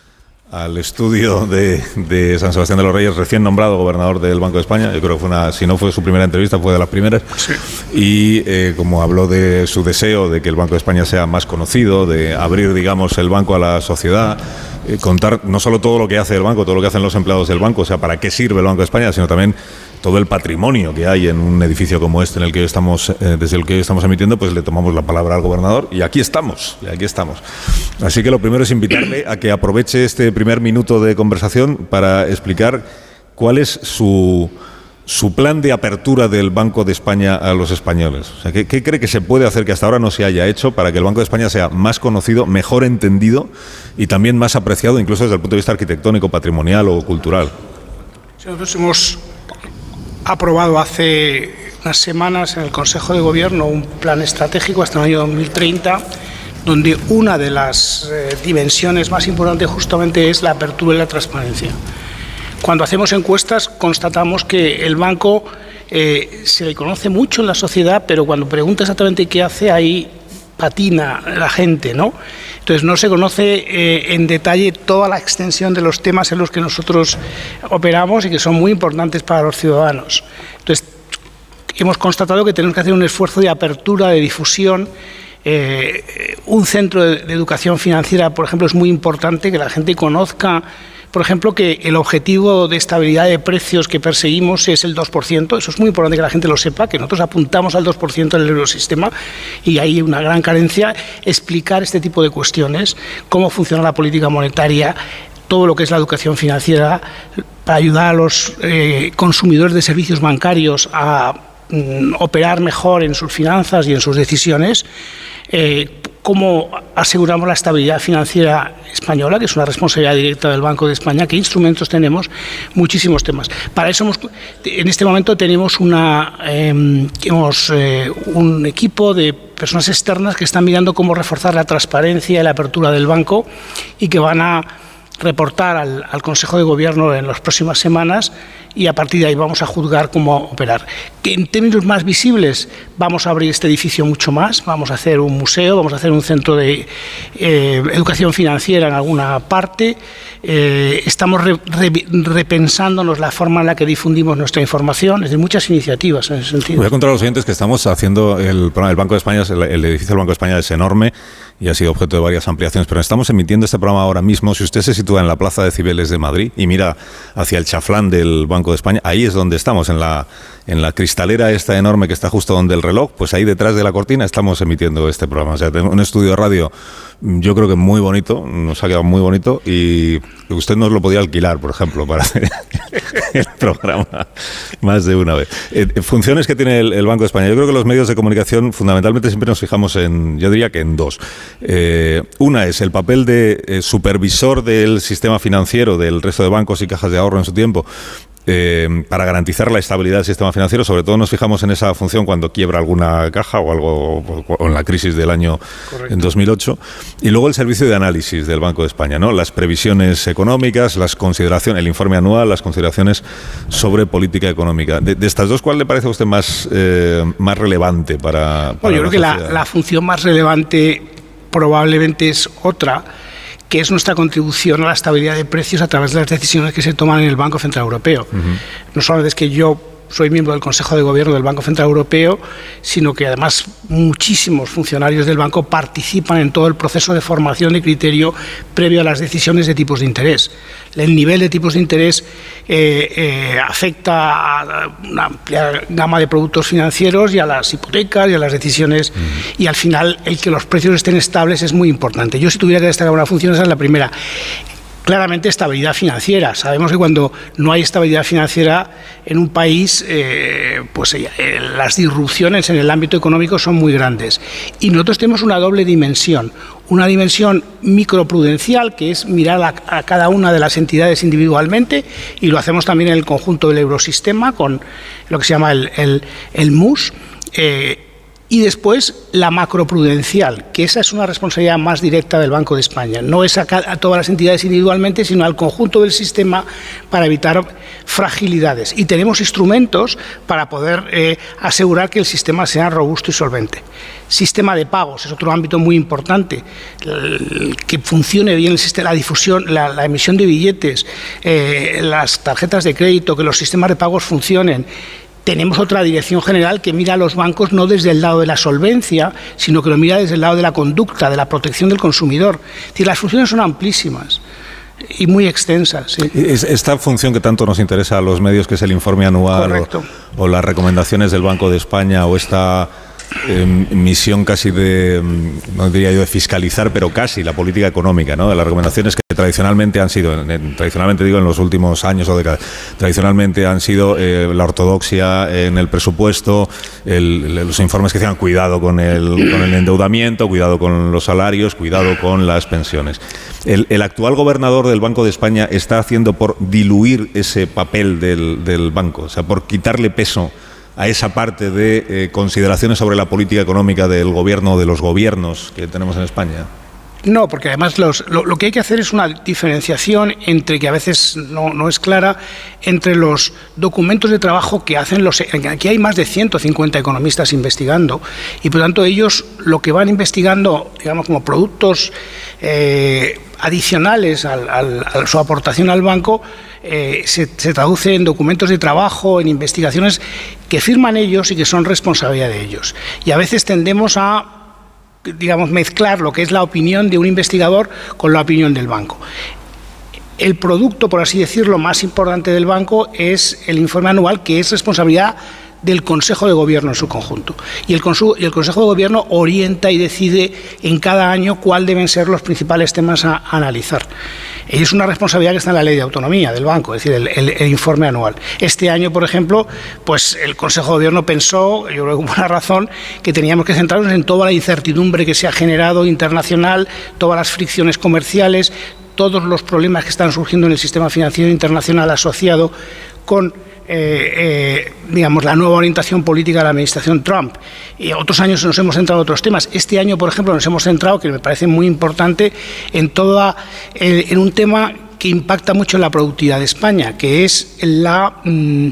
al estudio de, de San Sebastián de los Reyes, recién nombrado gobernador del Banco de España. Yo creo que fue una, si no fue su primera entrevista, fue de las primeras. Sí. Y eh, como habló de su deseo de que el Banco de España sea más conocido, de abrir, digamos, el banco a la sociedad, eh, contar no solo todo lo que hace el banco, todo lo que hacen los empleados del banco, o sea, para qué sirve el Banco de España, sino también todo el patrimonio que hay en un edificio como este, en el que hoy estamos, eh, desde el que hoy estamos emitiendo, pues le tomamos la palabra al gobernador y aquí estamos, y aquí estamos. Así que lo primero es invitarle a que aproveche este primer minuto de conversación para explicar cuál es su, su plan de apertura del Banco de España a los españoles. O sea, ¿qué, qué cree que se puede hacer que hasta ahora no se haya hecho para que el Banco de España sea más conocido, mejor entendido y también más apreciado, incluso desde el punto de vista arquitectónico, patrimonial o cultural? Nosotros hemos aprobado hace unas semanas en el Consejo de Gobierno un plan estratégico hasta el año dos mil treinta, donde una de las eh, dimensiones más importantes justamente es la apertura y la transparencia. Cuando hacemos encuestas constatamos que el banco eh, se le conoce mucho en la sociedad, pero cuando pregunta exactamente qué hace, ahí patina la gente, ¿no? Entonces no se conoce eh, en detalle toda la extensión de los temas en los que nosotros operamos y que son muy importantes para los ciudadanos. Entonces hemos constatado que tenemos que hacer un esfuerzo de apertura, de difusión. Eh, un centro de, de educación financiera, por ejemplo, es muy importante que la gente conozca, por ejemplo, que el objetivo de estabilidad de precios que perseguimos es el dos por ciento. Eso es muy importante que la gente lo sepa, que nosotros apuntamos al dos por ciento del eurosistema y hay una gran carencia. Explicar este tipo de cuestiones, cómo funciona la política monetaria, todo lo que es la educación financiera, para ayudar a los eh, consumidores de servicios bancarios a mm, operar mejor en sus finanzas y en sus decisiones. Eh, cómo aseguramos la estabilidad financiera española, que es una responsabilidad directa del Banco de España, qué instrumentos tenemos, muchísimos temas. Para eso hemos, en este momento tenemos una, eh, hemos, eh, un equipo de personas externas que están mirando cómo reforzar la transparencia y la apertura del banco y que van a reportar al, al Consejo de Gobierno en las próximas semanas y a partir de ahí vamos a juzgar cómo operar. Que en términos más visibles vamos a abrir este edificio mucho más, vamos a hacer un museo, vamos a hacer un centro de eh, educación financiera en alguna parte, eh, estamos re, re, repensándonos la forma en la que difundimos nuestra información, es de muchas iniciativas en ese sentido. Voy a contar a los oyentes que estamos haciendo el programa del Banco de España, el, el edificio del Banco de España es enorme y ha sido objeto de varias ampliaciones, pero estamos emitiendo este programa ahora mismo. Si usted se sitúa en la Plaza de Cibeles de Madrid y mira hacia el chaflán del Banco de España, ahí es donde estamos, en la, en la cristalera esta enorme que está justo donde el reloj, pues ahí detrás de la cortina estamos emitiendo este programa. O sea, tenemos un estudio de radio, yo creo que muy bonito, nos ha quedado muy bonito y usted nos lo podía alquilar, por ejemplo, para hacer el programa más de una vez. Eh, funciones que tiene el, el Banco de España. Yo creo que los medios de comunicación fundamentalmente siempre nos fijamos en, yo diría que en dos. Eh, una es el papel de eh, supervisor del sistema financiero del resto de bancos y cajas de ahorro en su tiempo, Eh, para garantizar la estabilidad del sistema financiero. Sobre todo nos fijamos en esa función cuando quiebra alguna caja o algo, o en la crisis del año en dos mil ocho. Y luego el servicio de análisis del Banco de España, ¿no? Las previsiones económicas, las consideraciones, el informe anual, las consideraciones sobre política económica. De, de estas dos, ¿cuál le parece a usted más, eh, más relevante para, para bueno, yo la creo que la, la función más relevante probablemente es otra, que es nuestra contribución a la estabilidad de precios a través de las decisiones que se toman en el Banco Central Europeo. Uh-huh. No solo es que yo soy miembro del Consejo de Gobierno del Banco Central Europeo, sino que además muchísimos funcionarios del banco participan en todo el proceso de formación de criterio previo a las decisiones de tipos de interés. El nivel de tipos de interés eh, eh, afecta a una amplia gama de productos financieros y a las hipotecas y a las decisiones, uh-huh. y al final el que los precios estén estables es muy importante. Yo, si tuviera que destacar una función, esa es la primera. Claramente estabilidad financiera. Sabemos que cuando no hay estabilidad financiera en un país, eh, pues eh, las disrupciones en el ámbito económico son muy grandes. Y nosotros tenemos una doble dimensión. Una dimensión microprudencial, que es mirar a, a cada una de las entidades individualmente, y lo hacemos también en el conjunto del eurosistema con lo que se llama el, el, el M U S. Eh, Y después la macroprudencial, que esa es una responsabilidad más directa del Banco de España. No es a, a todas las entidades individualmente, sino al conjunto del sistema para evitar fragilidades. Y tenemos instrumentos para poder eh, asegurar que el sistema sea robusto y solvente. Sistema de pagos es otro ámbito muy importante. El, que funcione bien el sistema, la difusión, la, la emisión de billetes, eh, las tarjetas de crédito, que los sistemas de pagos funcionen. Tenemos otra dirección general que mira a los bancos no desde el lado de la solvencia, sino que lo mira desde el lado de la conducta, de la protección del consumidor. Es decir, las funciones son amplísimas y muy extensas. ¿Sí? Esta función que tanto nos interesa a los medios, que es el informe anual o, o las recomendaciones del Banco de España, o esta eh, misión casi de, no diría yo de fiscalizar, pero casi la política económica, ¿no? De las recomendaciones que tradicionalmente han sido, en, tradicionalmente digo en los últimos años o décadas, tradicionalmente han sido eh, la ortodoxia en el presupuesto, el, los informes que decían cuidado con el, con el endeudamiento, cuidado con los salarios, cuidado con las pensiones. El, el actual gobernador del Banco de España está haciendo por diluir ese papel del, del banco, o sea, por quitarle peso a esa parte de eh, consideraciones sobre la política económica del gobierno, de los gobiernos que tenemos en España. No, porque además los, lo, lo que hay que hacer es una diferenciación entre, que a veces no, no es clara, entre los documentos de trabajo que hacen los... Aquí hay más de ciento cincuenta economistas investigando y, por tanto, ellos lo que van investigando, digamos, como productos eh, adicionales al, al, a su aportación al banco, eh, se, se traduce en documentos de trabajo, en investigaciones que firman ellos y que son responsabilidad de ellos. Y a veces tendemos a digamos, mezclar lo que es la opinión de un investigador con la opinión del banco. El producto, por así decirlo, más importante del banco es el informe anual, que es responsabilidad del Consejo de Gobierno en su conjunto. Y el, y el Consejo de Gobierno orienta y decide en cada año cuáles deben ser los principales temas a, a analizar. Y es una responsabilidad que está en la ley de autonomía del banco, es decir, el, el, el informe anual. Este año, por ejemplo, pues el Consejo de Gobierno pensó, yo creo que con buena razón, que teníamos que centrarnos en toda la incertidumbre que se ha generado internacional, todas las fricciones comerciales, todos los problemas que están surgiendo en el sistema financiero internacional asociado con Eh, eh, digamos, la nueva orientación política de la administración Trump. Y otros años nos hemos centrado en otros temas. Este año, por ejemplo, nos hemos centrado, que me parece muy importante, en toda eh, en un tema que impacta mucho en la productividad de España, que es la, mmm,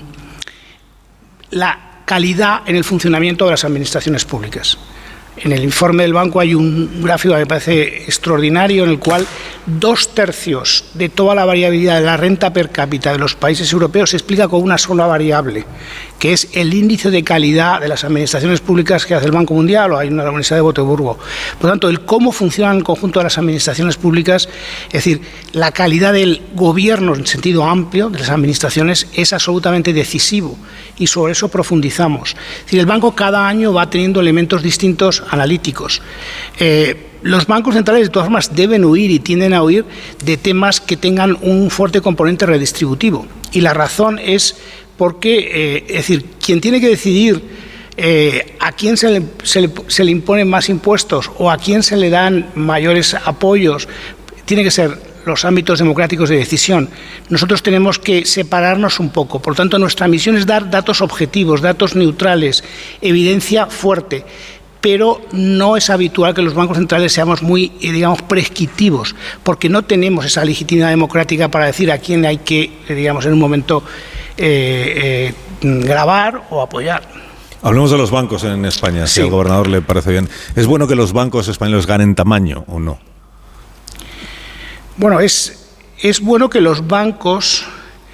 la calidad en el funcionamiento de las administraciones públicas. En el informe del banco hay un gráfico que me parece extraordinario, en el cual dos tercios de toda la variabilidad de la renta per cápita de los países europeos se explica con una sola variable, que es el índice de calidad de las administraciones públicas que hace el Banco Mundial o hay una Universidad de Gotemburgo. Por lo tanto, el cómo funcionan el conjunto de las administraciones públicas, es decir, la calidad del gobierno en sentido amplio de las administraciones es absolutamente decisivo y sobre eso profundizamos. Es decir, el banco cada año va teniendo elementos distintos analíticos. Eh, los bancos centrales, de todas formas, deben huir y tienden a huir de temas que tengan un fuerte componente redistributivo. Y la razón es porque, eh, es decir, quien tiene que decidir eh, a quién se le, se, le, se le imponen más impuestos o a quién se le dan mayores apoyos, tiene que ser los ámbitos democráticos de decisión. Nosotros tenemos que separarnos un poco. Por tanto, nuestra misión es dar datos objetivos, datos neutrales, evidencia fuerte. Pero no es habitual que los bancos centrales seamos muy, digamos, prescriptivos, porque no tenemos esa legitimidad democrática para decir a quién hay que, digamos, en un momento eh, eh, grabar o apoyar. Hablemos de los bancos en España, sí. Si al gobernador le parece bien. ¿Es bueno que los bancos españoles ganen tamaño o no? Bueno, es, es bueno que los bancos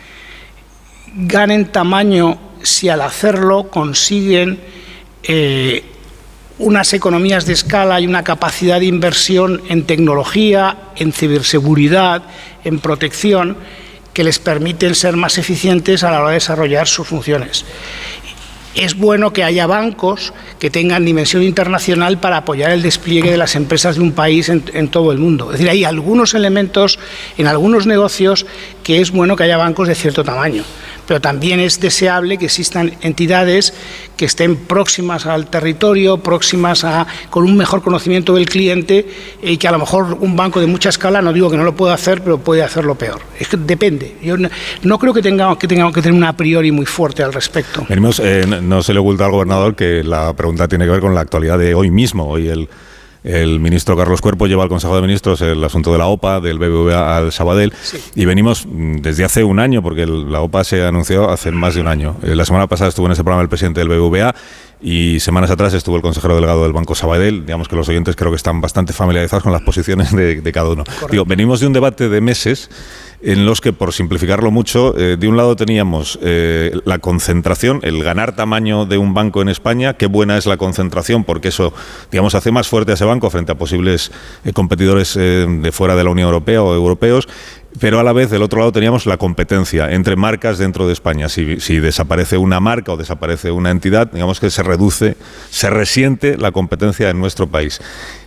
ganen tamaño si al hacerlo consiguen eh, unas economías de escala y una capacidad de inversión en tecnología, en ciberseguridad, en protección, que les permiten ser más eficientes a la hora de desarrollar sus funciones. es bueno que haya bancos que tengan dimensión internacional para apoyar el despliegue de las empresas de un país en, en todo el mundo. Es decir, hay algunos elementos en algunos negocios que es bueno que haya bancos de cierto tamaño, pero también es deseable que existan entidades que estén próximas al territorio, próximas a, con un mejor conocimiento del cliente, y que a lo mejor un banco de mucha escala, no digo que no lo pueda hacer, pero puede hacerlo peor. Es que depende. Yo no, no creo que tengamos que, tengamos que tener una a priori muy fuerte al respecto. Venimos, eh, no se le oculta al gobernador que la pregunta tiene que ver con la actualidad de hoy mismo. Hoy el El ministro Carlos Cuerpo lleva al Consejo de Ministros el asunto de la O P A, del B B V A al Sabadell, sí. Y venimos desde hace un año, porque el, la O P A se anunció hace más de un año. Eh, la semana pasada estuvo en ese programa el presidente del B B V A y semanas atrás estuvo el consejero delegado del Banco Sabadell. Digamos que los oyentes creo que están bastante familiarizados con las posiciones de, de cada uno. Digo, venimos de un debate de meses en los que, por simplificarlo mucho, eh, de un lado teníamos eh, la concentración, el ganar tamaño de un banco en España. Qué buena es la concentración, porque eso, digamos, hace más fuerte a ese banco frente a posibles eh, competidores eh, de fuera de la Unión Europea o europeos. Pero a la vez, del otro lado, teníamos la competencia entre marcas dentro de España. Si, si desaparece una marca o desaparece una entidad, digamos que se reduce, se resiente la competencia en nuestro país.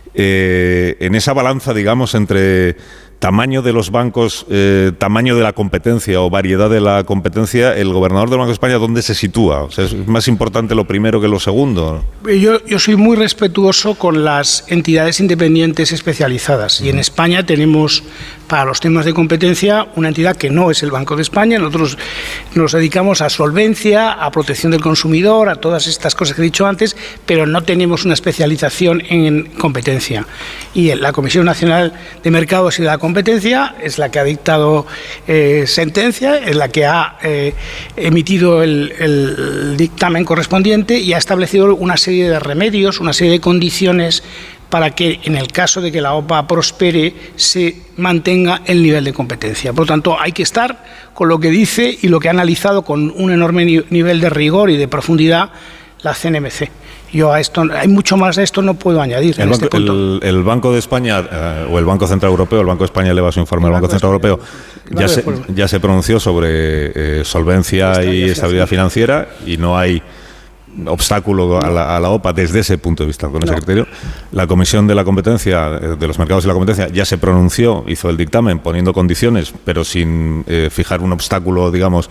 Eh, en esa balanza, digamos, entre tamaño de los bancos, eh, tamaño de la competencia o variedad de la competencia, el gobernador del Banco de España, ¿dónde se sitúa? O sea, ¿es más importante lo primero que lo segundo? Yo, yo soy muy respetuoso con las entidades independientes especializadas, y en España tenemos, para los temas de competencia, una entidad que no es el Banco de España. Nosotros nos dedicamos a solvencia, a protección del consumidor, a todas estas cosas que he dicho antes, pero no tenemos una especialización en competencia. Y la Comisión Nacional de Mercados y de la Competencia es la que ha dictado eh, sentencia, es la que ha eh, emitido el, el dictamen correspondiente y ha establecido una serie de remedios, una serie de condiciones para que, en el caso de que la O P A prospere, se mantenga el nivel de competencia. Por lo tanto, hay que estar con lo que dice y lo que ha analizado con un enorme ni- nivel de rigor y de profundidad la C N M C. Yo a esto, hay mucho más de esto no puedo añadir. El, en banco, este punto. el, el Banco de España eh, o el Banco Central Europeo, el Banco de España eleva su informe al Banco Central Europeo, ya se, ya se pronunció sobre eh, solvencia y estabilidad financiera, y no hay obstáculo a la, a la O P A desde ese punto de vista, con ese criterio. La Comisión de la Competencia, de los Mercados y la Competencia, ya se pronunció, hizo el dictamen poniendo condiciones, pero sin eh, fijar un obstáculo, digamos,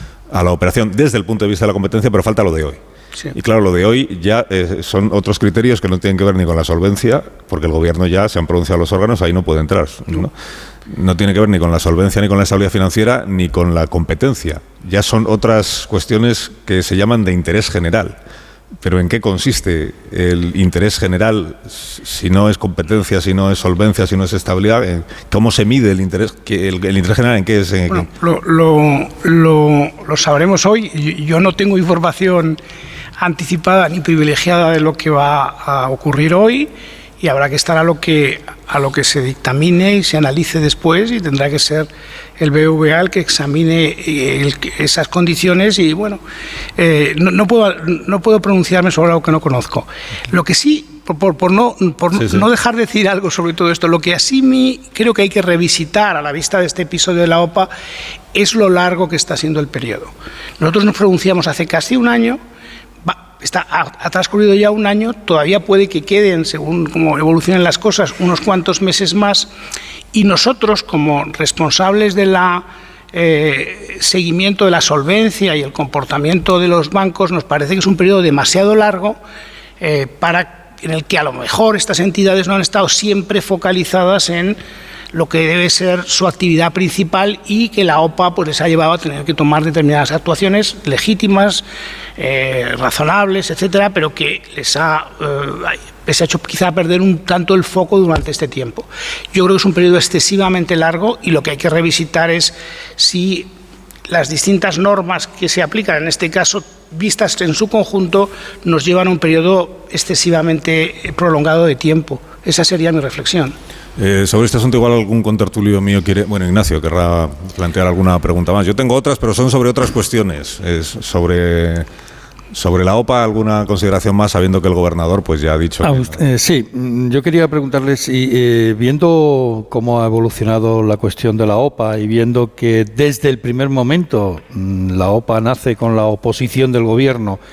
a la operación desde el punto de vista de la competencia, pero falta lo de hoy. Sí. Y claro, lo de hoy ya eh, son otros criterios que no tienen que ver ni con la solvencia, porque el gobierno ya se han pronunciado los órganos, ahí no puede entrar, ¿no? No tiene que ver ni con la solvencia, ni con la estabilidad financiera, ni con la competencia. Ya son otras cuestiones que se llaman de interés general. Pero ¿en qué consiste el interés general si no es competencia, si no es solvencia, si no es estabilidad? ¿Cómo se mide el interés? El, el interés general en qué es? En bueno, lo, lo, lo, lo sabremos hoy. Yo no tengo información anticipada ni privilegiada de lo que va a ocurrir hoy, y habrá que estar a lo que a lo que se dictamine y se analice después, y tendrá que ser el B B V A el que examine el, esas condiciones. Y bueno, eh, no, no puedo no puedo pronunciarme sobre algo que no conozco. Lo que sí, por, por, por no por sí, sí. no dejar de decir algo sobre todo esto, lo que así me creo que hay que revisitar a la vista de este episodio de la O P A es lo largo que está siendo el periodo. Nosotros nos pronunciamos hace casi un año. Está, ha, ha transcurrido ya un año, todavía puede que queden, según cómo evolucionen las cosas, unos cuantos meses más, y nosotros, como responsables del eh, seguimiento de la solvencia y el comportamiento de los bancos, nos parece que es un periodo demasiado largo eh, para en el que a lo mejor estas entidades no han estado siempre focalizadas en lo que debe ser su actividad principal, y que la O P A pues les ha llevado a tener que tomar determinadas actuaciones legítimas, eh, razonables, etcétera, pero que les ha, eh, les ha hecho quizá perder un tanto el foco durante este tiempo. Yo creo que es un periodo excesivamente largo, y lo que hay que revisitar es si las distintas normas que se aplican, en este caso, vistas en su conjunto, nos llevan a un periodo excesivamente prolongado de tiempo. Esa sería mi reflexión. Eh, sobre este asunto, igual algún contertulio mío quiere... Bueno, Ignacio querrá plantear alguna pregunta más. Yo tengo otras, pero son sobre otras cuestiones. Es sobre... Sobre la O P A, ¿alguna consideración más, sabiendo que el gobernador pues ya ha dicho? Ah, que usted, eh, sí, yo quería preguntarle si, eh, viendo cómo ha evolucionado la cuestión de la O P A y viendo que desde el primer momento la O P A nace con la oposición del gobierno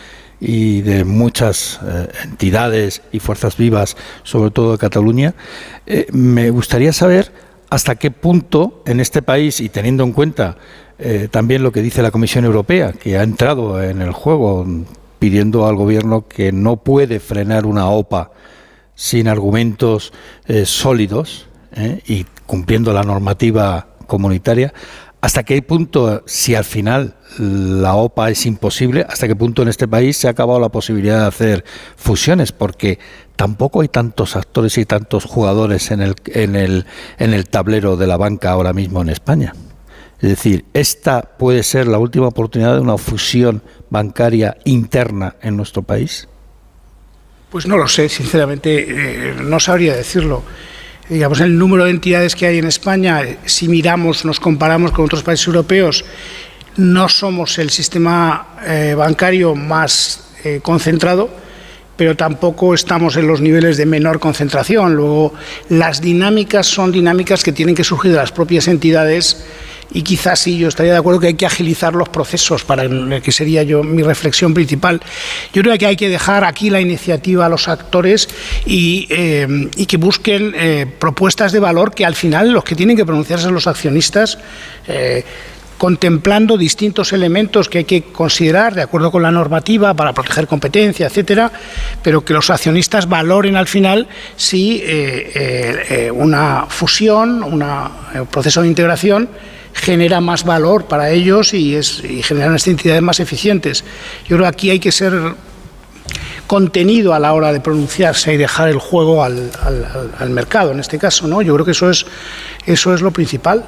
y de muchas eh, entidades y fuerzas vivas, sobre todo de Cataluña. Eh, me gustaría saber hasta qué punto en este país, y teniendo en cuenta eh, también lo que dice la Comisión Europea, que ha entrado en el juego pidiendo al gobierno que no puede frenar una OPA sin argumentos eh, sólidos eh, y cumpliendo la normativa comunitaria, ¿hasta qué punto, si al final la OPA es imposible, hasta qué punto en este país se ha acabado la posibilidad de hacer fusiones? Porque tampoco hay tantos actores y tantos jugadores en el, en el, en el tablero de la banca ahora mismo en España. Es decir, esta puede ser la última oportunidad de una fusión bancaria interna en nuestro país. Pues no lo sé, sinceramente, eh, no sabría decirlo. Digamos, el número de entidades que hay en España, si miramos, nos comparamos con otros países europeos, no somos el sistema eh, bancario más eh, concentrado, pero tampoco estamos en los niveles de menor concentración. Luego, las dinámicas son dinámicas que tienen que surgir de las propias entidades y quizás sí, yo estaría de acuerdo que hay que agilizar los procesos, para que sería yo mi reflexión principal. Yo creo que hay que dejar aquí la iniciativa a los actores y, eh, y que busquen eh, propuestas de valor que al final los que tienen que pronunciarse son los accionistas, eh, contemplando distintos elementos que hay que considerar de acuerdo con la normativa para proteger competencia, etcétera, pero que los accionistas valoren al final si eh, eh, una fusión, un proceso de integración genera más valor para ellos y, es, y generan unas entidades más eficientes. Yo creo que aquí hay que ser contenido a la hora de pronunciarse y dejar el juego al, al, al mercado, en este caso, ¿no? Yo creo que eso es, eso es lo principal.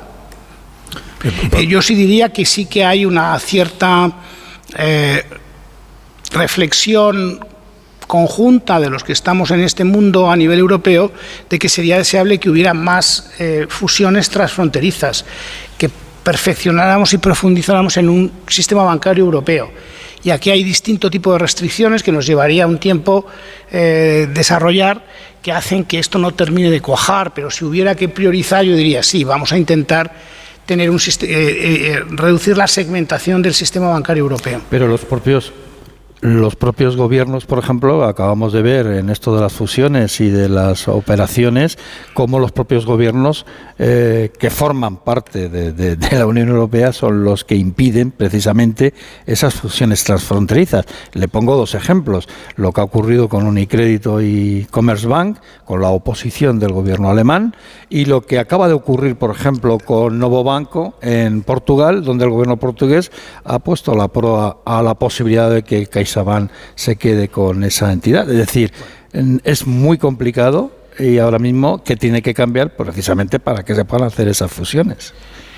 Eh, yo sí diría que sí que hay una cierta eh, reflexión conjunta de los que estamos en este mundo a nivel europeo de que sería deseable que hubiera más eh, fusiones transfronterizas, que perfeccionáramos y profundizáramos en un sistema bancario europeo. Y aquí hay distinto tipo de restricciones que nos llevaría un tiempo eh, desarrollar, que hacen que esto no termine de cuajar, pero si hubiera que priorizar, yo diría sí, vamos a intentar tener un eh, eh, reducir la segmentación del sistema bancario europeo. Pero los propios Los propios gobiernos, por ejemplo, acabamos de ver en esto de las fusiones y de las operaciones, cómo los propios gobiernos eh, que forman parte de, de, de la Unión Europea son los que impiden precisamente esas fusiones transfronterizas. Le pongo dos ejemplos. Lo que ha ocurrido con Unicrédito y Commerzbank, con la oposición del gobierno alemán, y lo que acaba de ocurrir, por ejemplo, con Novo Banco en Portugal, donde el gobierno portugués ha puesto la proa a la posibilidad de que CaixaBank se quede con esa entidad. Es decir, es muy complicado y ahora mismo que tiene que cambiar precisamente para que se puedan hacer esas fusiones.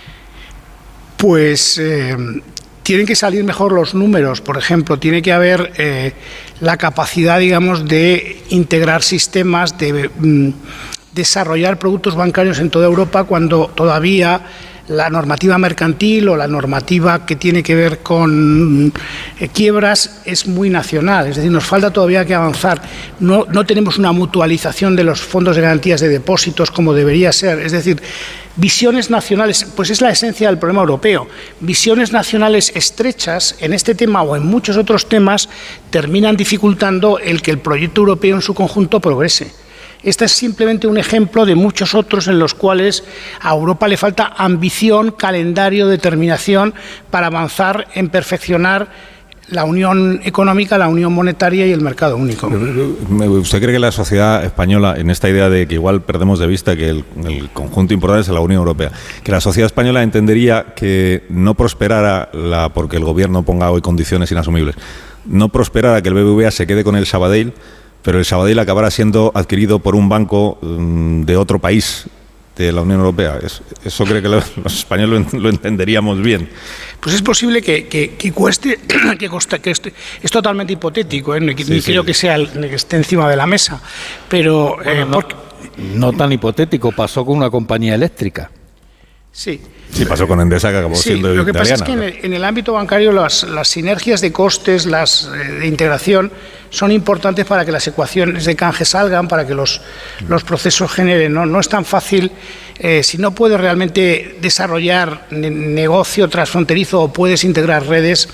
Pues eh, tienen que salir mejor los números. Por ejemplo, tiene que haber eh, la capacidad, digamos, de integrar sistemas, de mm, desarrollar productos bancarios en toda Europa cuando todavía la normativa mercantil o la normativa que tiene que ver con eh, quiebras es muy nacional, es decir, nos falta todavía que avanzar. No, no tenemos una mutualización de los fondos de garantías de depósitos como debería ser, es decir, visiones nacionales, pues es la esencia del problema europeo. Visiones nacionales estrechas en este tema o en muchos otros temas terminan dificultando el que el proyecto europeo en su conjunto progrese. Este es simplemente un ejemplo de muchos otros en los cuales a Europa le falta ambición, calendario, determinación para avanzar en perfeccionar la unión económica, la unión monetaria y el mercado único. ¿Usted cree que la sociedad española, en esta idea de que igual perdemos de vista que el, el conjunto importante es la Unión Europea, que la sociedad española entendería que no prosperara la, porque el gobierno ponga hoy condiciones inasumibles, no prosperara que el B B V A se quede con el Sabadell, pero el Sabadell acabará siendo adquirido por un banco um, de otro país de la Unión Europea? ¿Eso, eso cree que los, los españoles lo, lo entenderíamos bien? Pues es posible que, que, que cueste, que, coste, que este, es totalmente hipotético, ¿eh? Ni, sí, ni sí, creo sí. que sea el, que esté encima de la mesa, pero... Bueno, eh, no, porque... no tan hipotético, pasó con una compañía eléctrica. Sí. Sí, pasó con Endesa, que acabó sí, siendo lo que italiana. pasa es que en el, en el ámbito bancario las, las sinergias de costes, las eh, de integración, son importantes para que las ecuaciones de canje salgan, para que los, los procesos generen. No, no es tan fácil, eh, si no puedes realmente desarrollar ne negocio transfronterizo o puedes integrar redes,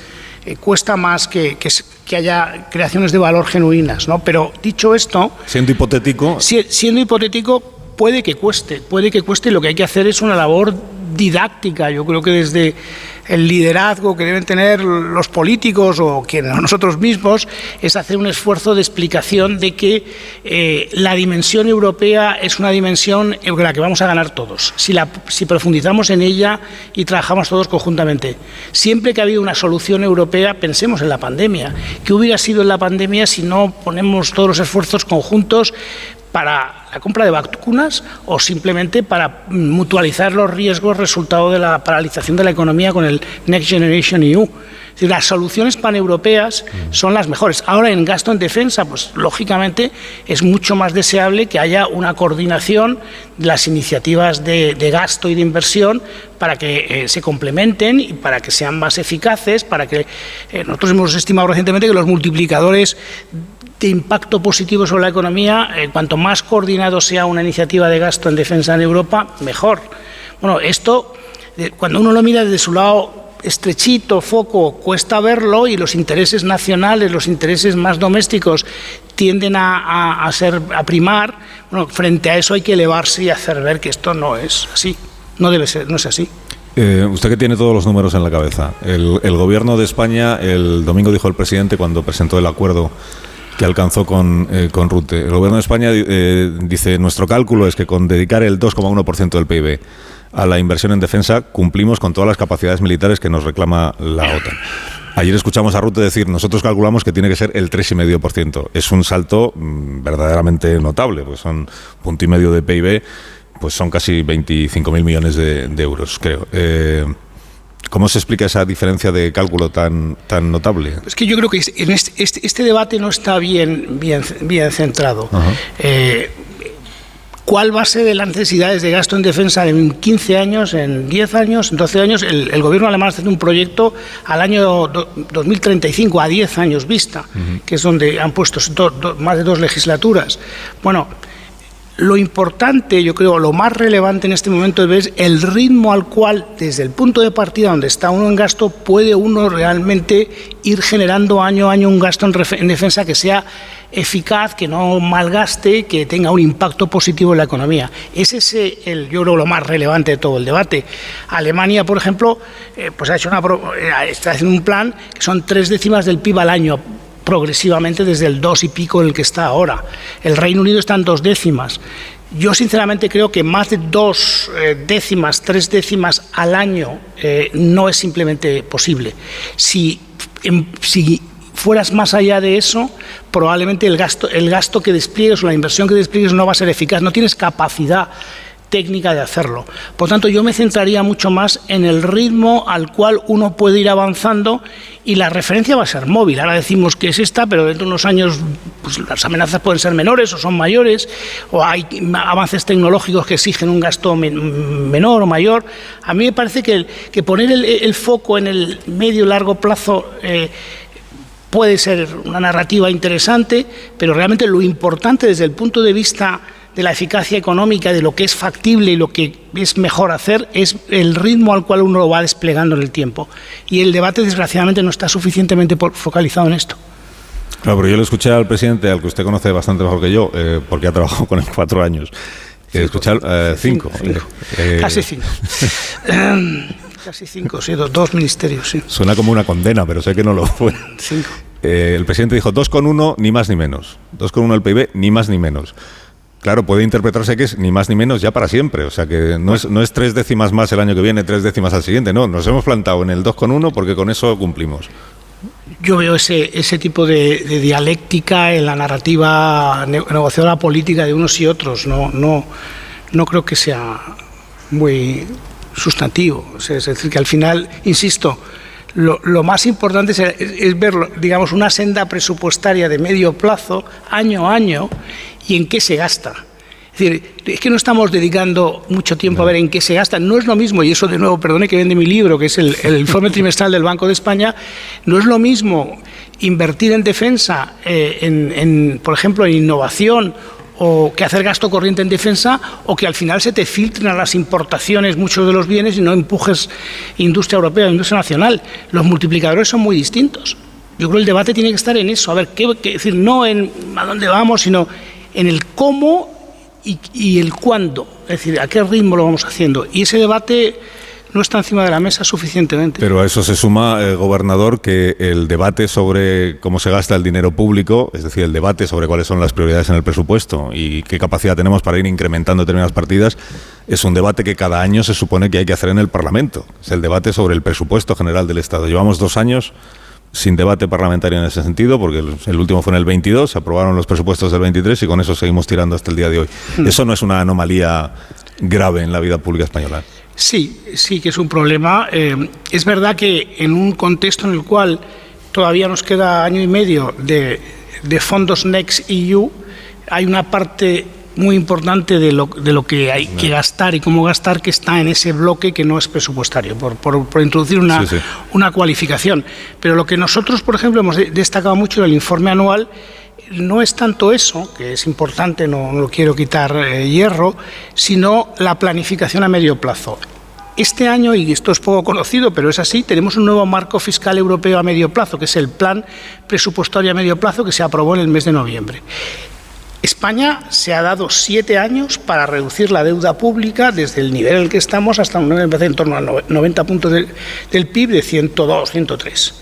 eh, cuesta más que, que, que haya creaciones de valor genuinas, ¿no? Pero dicho esto... Siendo hipotético... Si, siendo hipotético, puede que cueste, puede que cueste, y lo que hay que hacer es una labor didáctica. Yo creo que desde el liderazgo que deben tener los políticos o que nosotros mismos es hacer un esfuerzo de explicación de que eh, la dimensión europea es una dimensión en la que vamos a ganar todos, si, la, si profundizamos en ella y trabajamos todos conjuntamente. Siempre que ha habido una solución europea, pensemos en la pandemia. ¿Qué hubiera sido en la pandemia si no ponemos todos los esfuerzos conjuntos para la compra de vacunas o simplemente para mutualizar los riesgos resultado de la paralización de la economía con el Next Generation E U? Es decir, las soluciones paneuropeas son las mejores. Ahora, en gasto en defensa, pues lógicamente es mucho más deseable que haya una coordinación de las iniciativas de, de gasto y de inversión para que eh, se complementen y para que sean más eficaces, para que eh, nosotros hemos estimado recientemente que los multiplicadores de impacto positivo sobre la economía, eh, cuanto más coordinado sea una iniciativa de gasto en defensa en Europa, mejor. Bueno, esto, eh, cuando uno lo mira desde su lado estrechito, foco, cuesta verlo, y los intereses nacionales, los intereses más domésticos tienden a, a, a ser a primar. Bueno, frente a eso hay que elevarse y hacer ver que esto no es así, no debe ser, no es así. Eh, usted que tiene todos los números en la cabeza, el, el gobierno de España, el domingo dijo el presidente cuando presentó el acuerdo que alcanzó con, eh, con Rutte. El gobierno de España eh, dice, nuestro cálculo es que con dedicar el dos coma uno por ciento del P I B a la inversión en defensa cumplimos con todas las capacidades militares que nos reclama la OTAN. Ayer escuchamos a Rutte decir, nosotros calculamos que tiene que ser el tres coma cinco por ciento. Es un salto mmm, verdaderamente notable, pues son punto y medio de P I B, pues son casi veinticinco mil millones de, de euros, creo. Eh, ¿Cómo se explica esa diferencia de cálculo tan, tan notable? Es que yo creo que en este, este, este debate no está bien, bien, bien centrado. Eh, ¿Cuál va a ser las necesidades de gasto en defensa en quince años, en diez años, en doce años? El, el gobierno alemán hace un proyecto al año do, dos mil treinta y cinco, a diez años vista, uh-huh. que es donde han puesto do, do, más de dos legislaturas. Bueno, lo importante, yo creo, lo más relevante en este momento es ver el ritmo al cual, desde el punto de partida donde está uno en gasto, puede uno realmente ir generando año a año un gasto en, ref- en defensa que sea eficaz, que no malgaste, que tenga un impacto positivo en la economía. Ese es el, yo creo, lo más relevante de todo el debate. Alemania, por ejemplo, eh, pues ha hecho una, está haciendo un plan que son tres décimas del P I B al año, progresivamente desde el dos y pico en el que está ahora. El Reino Unido está en dos décimas. Yo sinceramente creo que más de dos eh, décimas, tres décimas al año eh, no es simplemente posible. Si, en, si fueras más allá de eso, probablemente el gasto, el gasto que despliegues o la inversión que despliegues no va a ser eficaz, no tienes capacidad técnica de hacerlo. Por tanto, yo me centraría mucho más en el ritmo al cual uno puede ir avanzando, y la referencia va a ser móvil. Ahora decimos que es esta, pero dentro de unos años pues, las amenazas pueden ser menores o son mayores, o hay avances tecnológicos que exigen un gasto men- menor o mayor. A mí me parece que, el, que poner el, el foco en el medio y largo plazo eh, puede ser una narrativa interesante, pero realmente lo importante desde el punto de vista de la eficacia económica, de lo que es factible y lo que es mejor hacer, es el ritmo al cual uno lo va desplegando en el tiempo. Y el debate, desgraciadamente, no está suficientemente focalizado en esto. Claro, pero yo le escuché al presidente, al que usted conoce bastante mejor que yo, eh, porque ha trabajado con él cuatro años. Eh, escuchar eh, cinco. cinco, cinco. Eh, Casi cinco. Casi cinco, sí, dos, dos ministerios, sí. Suena como una condena, pero sé que no lo fue. Cinco. Eh, el presidente dijo dos coma uno, ni más ni menos. dos coma uno el P I B, ni más ni menos. Claro, puede interpretarse que es ni más ni menos ya para siempre. O sea, que no es, no es tres décimas más el año que viene, tres décimas al siguiente. No, nos hemos plantado en el dos coma uno porque con eso cumplimos. Yo veo ese, ese tipo de, de dialéctica en la narrativa ne- negociadora política de unos y otros. No, no, no creo que sea muy sustantivo. O sea, es decir, que al final, insisto, Lo, lo más importante es, es, es ver, digamos, una senda presupuestaria de medio plazo, año a año, y en qué se gasta. Es decir, es que no estamos dedicando mucho tiempo a ver en qué se gasta. No es lo mismo, y eso de nuevo, perdone que vende mi libro, que es el, el informe trimestral del Banco de España, no es lo mismo invertir en defensa, eh, en, en, por ejemplo, en innovación o que hacer gasto corriente en defensa, o que al final se te filtren a las importaciones muchos de los bienes y no empujes industria europea o industria nacional. Los multiplicadores son muy distintos. Yo creo que el debate tiene que estar en eso, a ver, qué, qué decir, no en a dónde vamos, sino en el cómo y, y el cuándo, es decir, a qué ritmo lo vamos haciendo. Y ese debate no está encima de la mesa suficientemente. Pero a eso se suma, eh, gobernador, que el debate sobre cómo se gasta el dinero público, es decir, el debate sobre cuáles son las prioridades en el presupuesto y qué capacidad tenemos para ir incrementando determinadas partidas, es un debate que cada año se supone que hay que hacer en el Parlamento. Es el debate sobre el presupuesto general del Estado. Llevamos dos años sin debate parlamentario en ese sentido, porque el, el último fue en el veintidós, se aprobaron los presupuestos del veintitrés y con eso seguimos tirando hasta el día de hoy. Mm. ¿Eso no es una anomalía grave en la vida pública española? Sí, sí que es un problema. Eh, es verdad que en un contexto en el cual todavía nos queda año y medio de, de fondos Next E U, hay una parte muy importante de lo, de lo que hay que gastar y cómo gastar que está en ese bloque que no es presupuestario, por, por, por introducir una, sí, sí. una cualificación. Pero lo que nosotros, por ejemplo, hemos destacado mucho en el informe anual no es tanto eso, que es importante, no, no lo quiero quitar eh, hierro, sino la planificación a medio plazo. Este año, y esto es poco conocido, pero es así, tenemos un nuevo marco fiscal europeo a medio plazo, que es el Plan Presupuestario a Medio Plazo, que se aprobó en el mes de noviembre. España se ha dado siete años para reducir la deuda pública desde el nivel en el que estamos hasta un nivel en torno a noventa puntos del, del P I B de ciento dos, ciento tres.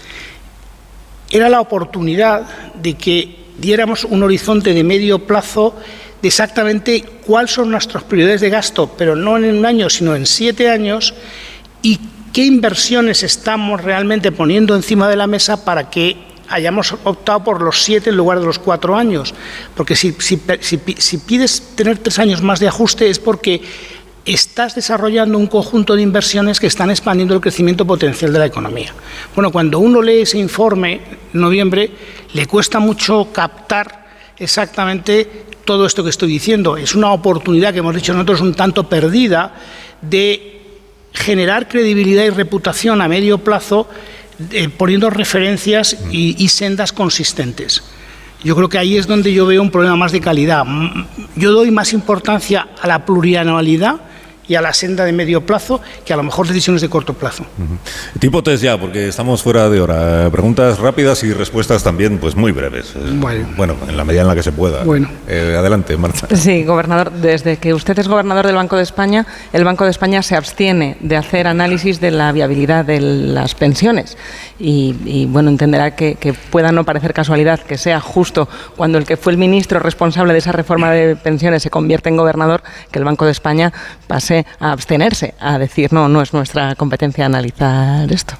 Era la oportunidad de que diéramos un horizonte de medio plazo de exactamente cuáles son nuestras prioridades de gasto, pero no en un año, sino en siete años, y qué inversiones estamos realmente poniendo encima de la mesa para que hayamos optado por los siete en lugar de los cuatro años. Porque si, si, si, si pides tener tres años más de ajuste es porque estás desarrollando un conjunto de inversiones que están expandiendo el crecimiento potencial de la economía. Bueno, cuando uno lee ese informe en noviembre, le cuesta mucho captar exactamente todo esto que estoy diciendo. Es una oportunidad que hemos dicho nosotros un tanto perdida de generar credibilidad y reputación a medio plazo, eh, poniendo referencias y, y sendas consistentes. Yo creo que ahí es donde yo veo un problema más de calidad. Yo doy más importancia a la plurianualidad y a la senda de medio plazo que a lo mejor decisiones de corto plazo. Uh-huh. Tipo test ya, porque estamos fuera de hora. Preguntas rápidas y respuestas también pues muy breves. Bueno, bueno en la medida en la que se pueda. Bueno. Eh, adelante, Marta. Sí, gobernador, desde que usted es gobernador del Banco de España, el Banco de España se abstiene de hacer análisis de la viabilidad de las pensiones. Y, y bueno, entenderá que, que pueda no parecer casualidad que sea justo cuando el que fue el ministro responsable de esa reforma de pensiones se convierte en gobernador, que el Banco de España pase a abstenerse, a decir no, no es nuestra competencia analizar esto.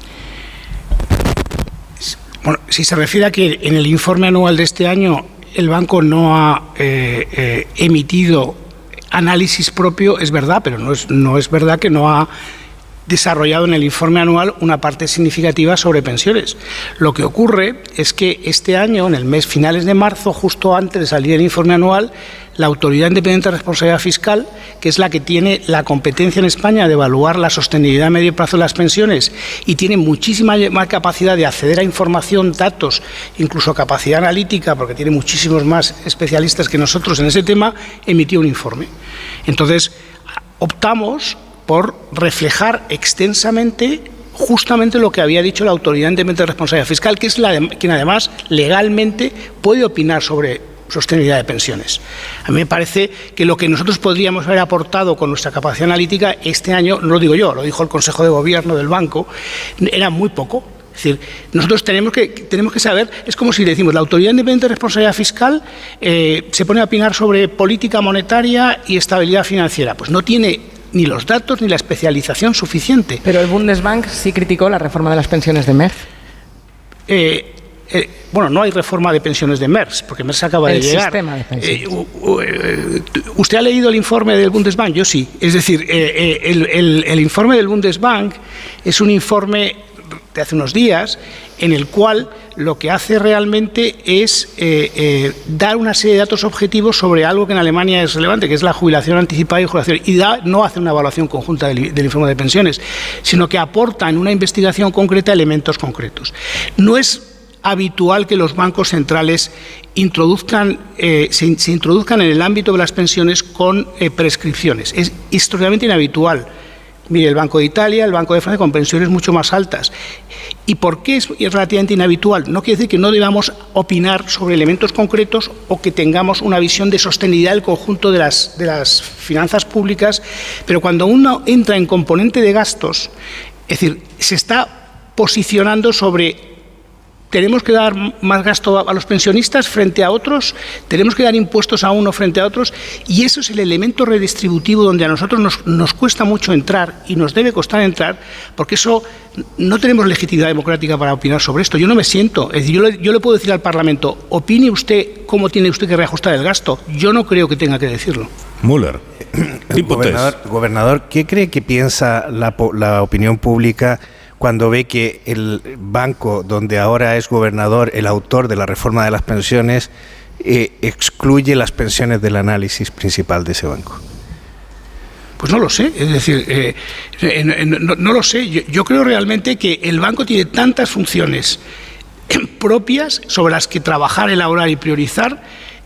Bueno, si se refiere a que en el informe anual de este año el banco no ha eh, eh, emitido análisis propio, es verdad, pero no es, no es verdad que no ha desarrollado en el informe anual una parte significativa sobre pensiones. Lo que ocurre es que este año, en el mes finales de marzo, justo antes de salir el informe anual, la Autoridad Independiente de Responsabilidad Fiscal, que es la que tiene la competencia en España de evaluar la sostenibilidad a medio plazo de las pensiones y tiene muchísima más capacidad de acceder a información, datos, incluso capacidad analítica, porque tiene muchísimos más especialistas que nosotros en ese tema, emitió un informe. Entonces, optamos por reflejar extensamente justamente lo que había dicho la Autoridad Independiente de Responsabilidad Fiscal, que es la de, quien además legalmente puede opinar sobre sostenibilidad de pensiones. A mí me parece que lo que nosotros podríamos haber aportado con nuestra capacidad analítica este año, no lo digo yo, lo dijo el Consejo de Gobierno del Banco, era muy poco. Es decir, nosotros tenemos que, tenemos que saber, es como si decimos, la Autoridad Independiente de Responsabilidad Fiscal eh, se pone a opinar sobre política monetaria y estabilidad financiera. Pues no tiene ni los datos ni la especialización suficiente. Pero el Bundesbank sí criticó la reforma de las pensiones de MERS. Eh, eh, bueno, no hay reforma de pensiones de MERS, porque MERS acaba el de llegar. Sistema de pensiones. Eh, uh, uh, eh, ¿Usted ha leído el informe del Bundesbank? Yo sí. Es decir, eh, eh, el, el, el informe del Bundesbank es un informe de hace unos días en el cual lo que hace realmente es eh, eh, dar una serie de datos objetivos sobre algo que en Alemania es relevante, que es la jubilación anticipada y jubilación, y da, no hace una evaluación conjunta del, del informe de pensiones, sino que aporta en una investigación concreta elementos concretos. No es habitual que los bancos centrales introduzcan, eh, se, se introduzcan en el ámbito de las pensiones con eh, prescripciones. Es históricamente inhabitual. Mire, el Banco de Italia, el Banco de Francia, con pensiones mucho más altas. ¿Y por qué es relativamente inhabitual? No quiere decir que no debamos opinar sobre elementos concretos o que tengamos una visión de sostenibilidad del conjunto de las, de las finanzas públicas, pero cuando uno entra en componente de gastos, es decir, se está posicionando sobre... ¿Tenemos que dar más gasto a los pensionistas frente a otros? ¿Tenemos que dar impuestos a uno frente a otros? Y eso es el elemento redistributivo donde a nosotros nos, nos cuesta mucho entrar y nos debe costar entrar, porque eso no tenemos legitimidad democrática para opinar sobre esto. Yo no me siento, es decir, yo le, yo le puedo decir al Parlamento, opine usted cómo tiene usted que reajustar el gasto. Yo no creo que tenga que decirlo. Müller. Gobernador, gobernador, ¿qué cree que piensa la, la opinión pública cuando ve que el banco donde ahora es gobernador, el autor de la reforma de las pensiones, eh, excluye las pensiones del análisis principal de ese banco? Pues no lo sé, es decir, eh, eh, no, no lo sé. Yo, yo creo realmente que el banco tiene tantas funciones propias sobre las que trabajar, elaborar y priorizar,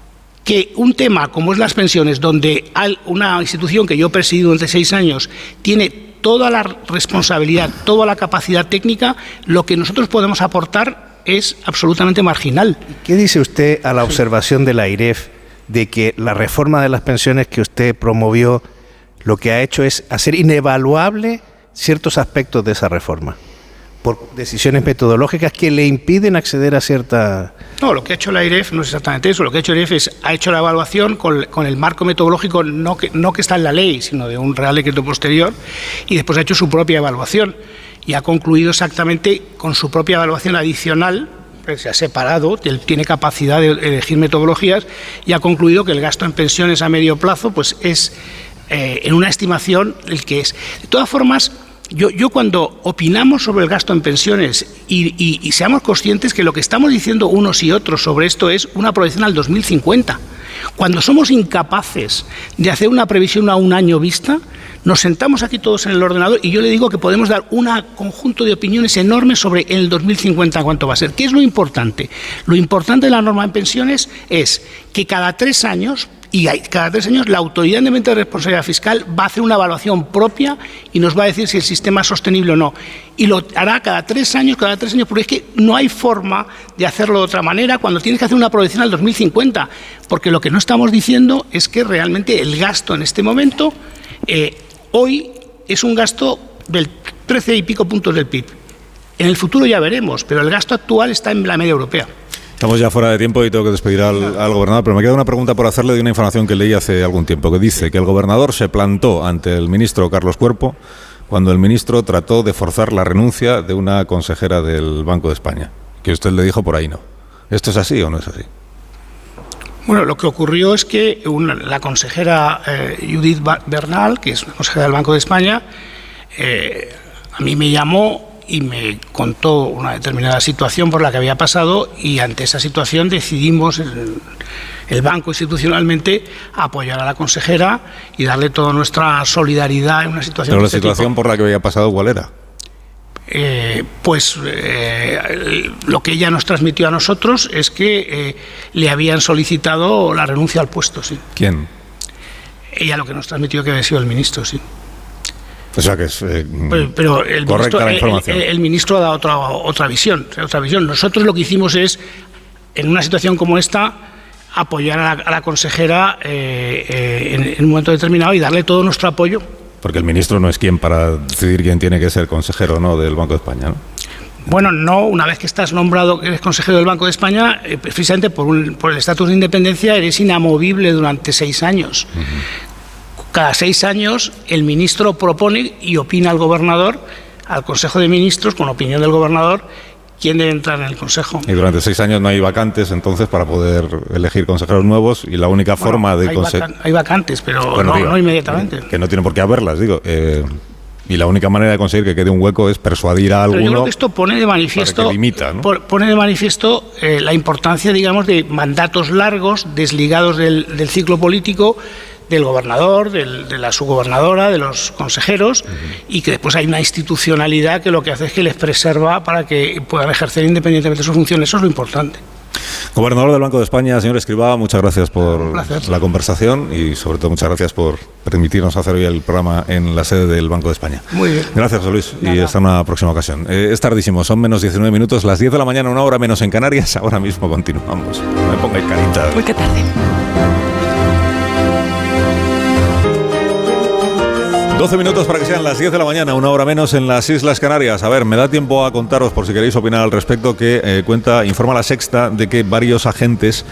que un tema como es las pensiones, donde una institución que yo he presidido durante seis años tiene toda la responsabilidad, toda la capacidad técnica, lo que nosotros podemos aportar es absolutamente marginal. ¿Qué dice usted a la observación de la AIREF de que la reforma de las pensiones que usted promovió lo que ha hecho es hacer inevaluable ciertos aspectos de esa reforma por decisiones metodológicas que le impiden acceder a cierta... No, lo que ha hecho la AIREF no es exactamente eso. Lo que ha hecho la AIREF es, ha hecho la evaluación con, con el marco metodológico no que, no que está en la ley, sino de un Real Decreto posterior, y después ha hecho su propia evaluación y ha concluido exactamente con su propia evaluación adicional. Se ha separado, él tiene capacidad de elegir metodologías y ha concluido que el gasto en pensiones a medio plazo pues es, eh, en una estimación, el que es. De todas formas, Yo, yo cuando opinamos sobre el gasto en pensiones y, y, y seamos conscientes que lo que estamos diciendo unos y otros sobre esto es una proyección al dos mil cincuenta. Cuando somos incapaces de hacer una previsión a un año vista, nos sentamos aquí todos en el ordenador y yo le digo que podemos dar un conjunto de opiniones enormes sobre el dos mil cincuenta cuánto va a ser. ¿Qué es lo importante? Lo importante de la norma en pensiones es que cada tres años... Y cada tres años la Autoridad Independiente de Responsabilidad Fiscal va a hacer una evaluación propia y nos va a decir si el sistema es sostenible o no. Y lo hará cada tres años, cada tres años, porque es que no hay forma de hacerlo de otra manera cuando tienes que hacer una proyección al dos mil cincuenta. Porque lo que no estamos diciendo es que realmente el gasto en este momento, eh, hoy es un gasto del trece y pico puntos del P I B. En el futuro ya veremos, pero el gasto actual está en la media europea. Estamos ya fuera de tiempo y tengo que despedir al, al gobernador, pero me queda una pregunta por hacerle de una información que leí hace algún tiempo, que dice que el gobernador se plantó ante el ministro Carlos Cuerpo cuando el ministro trató de forzar la renuncia de una consejera del Banco de España, que usted le dijo por ahí no. ¿Esto es así o no es así? Bueno, lo que ocurrió es que una, la consejera eh, Judith Bernal, que es una consejera del Banco de España, eh, a mí me llamó y me contó una determinada situación por la que había pasado y ante esa situación decidimos el, el banco institucionalmente apoyar a la consejera y darle toda nuestra solidaridad en una situación Pero de la este situación tipo. por la que había pasado, ¿cuál era? Eh, pues eh, lo que ella nos transmitió a nosotros es que eh, le habían solicitado la renuncia al puesto, sí. ¿Quién? Ella lo que nos transmitió que había sido el ministro, sí. O sea que es eh, pero, pero el correcta ministro, la el, información. El, el ministro ha dado otra, otra visión, otra visión. Nosotros lo que hicimos es, en una situación como esta, apoyar a la, a la consejera eh, eh, en, en un momento determinado y darle todo nuestro apoyo. Porque el ministro no es quien para decidir quién tiene que ser consejero o no del Banco de España, ¿no? Bueno, no, una vez que estás nombrado, eres consejero del Banco de España, eh, precisamente por, un, por el estatus de independencia, eres inamovible durante seis años. Uh-huh. Cada seis años el ministro propone y opina al gobernador, al Consejo de Ministros, con opinión del gobernador, quién debe entrar en el Consejo. Y durante seis años no hay vacantes, entonces, para poder elegir consejeros nuevos y la única bueno, forma de hay, conseguir... vacan hay vacantes, pero bueno, no, digo, no inmediatamente. Que no tiene por qué haberlas, digo. Eh, y la única manera de conseguir que quede un hueco es persuadir a alguno... Pero yo creo que esto pone de manifiesto, limita, ¿no? pone de manifiesto eh, la importancia, digamos, de mandatos largos, desligados del, del ciclo político, del gobernador, del, de la subgobernadora, de los consejeros, uh-huh. y que después hay una institucionalidad que lo que hace es que les preserva para que puedan ejercer independientemente sus funciones. Eso es lo importante. Gobernador del Banco de España, señor Escrivá, muchas gracias por la conversación y sobre todo muchas gracias por permitirnos hacer hoy el programa en la sede del Banco de España. Muy bien. Gracias, José Luis, Nada. y hasta una próxima ocasión. Eh, es tardísimo, son menos diecinueve minutos, las diez de la mañana, una hora menos en Canarias. Ahora mismo continuamos. No me pongáis carita. Uy, qué tarde. doce minutos para que sean las diez de la mañana, una hora menos en las Islas Canarias. A ver, me da tiempo a contaros, por si queréis opinar al respecto, que eh, cuenta, informa La Sexta de que varios agentes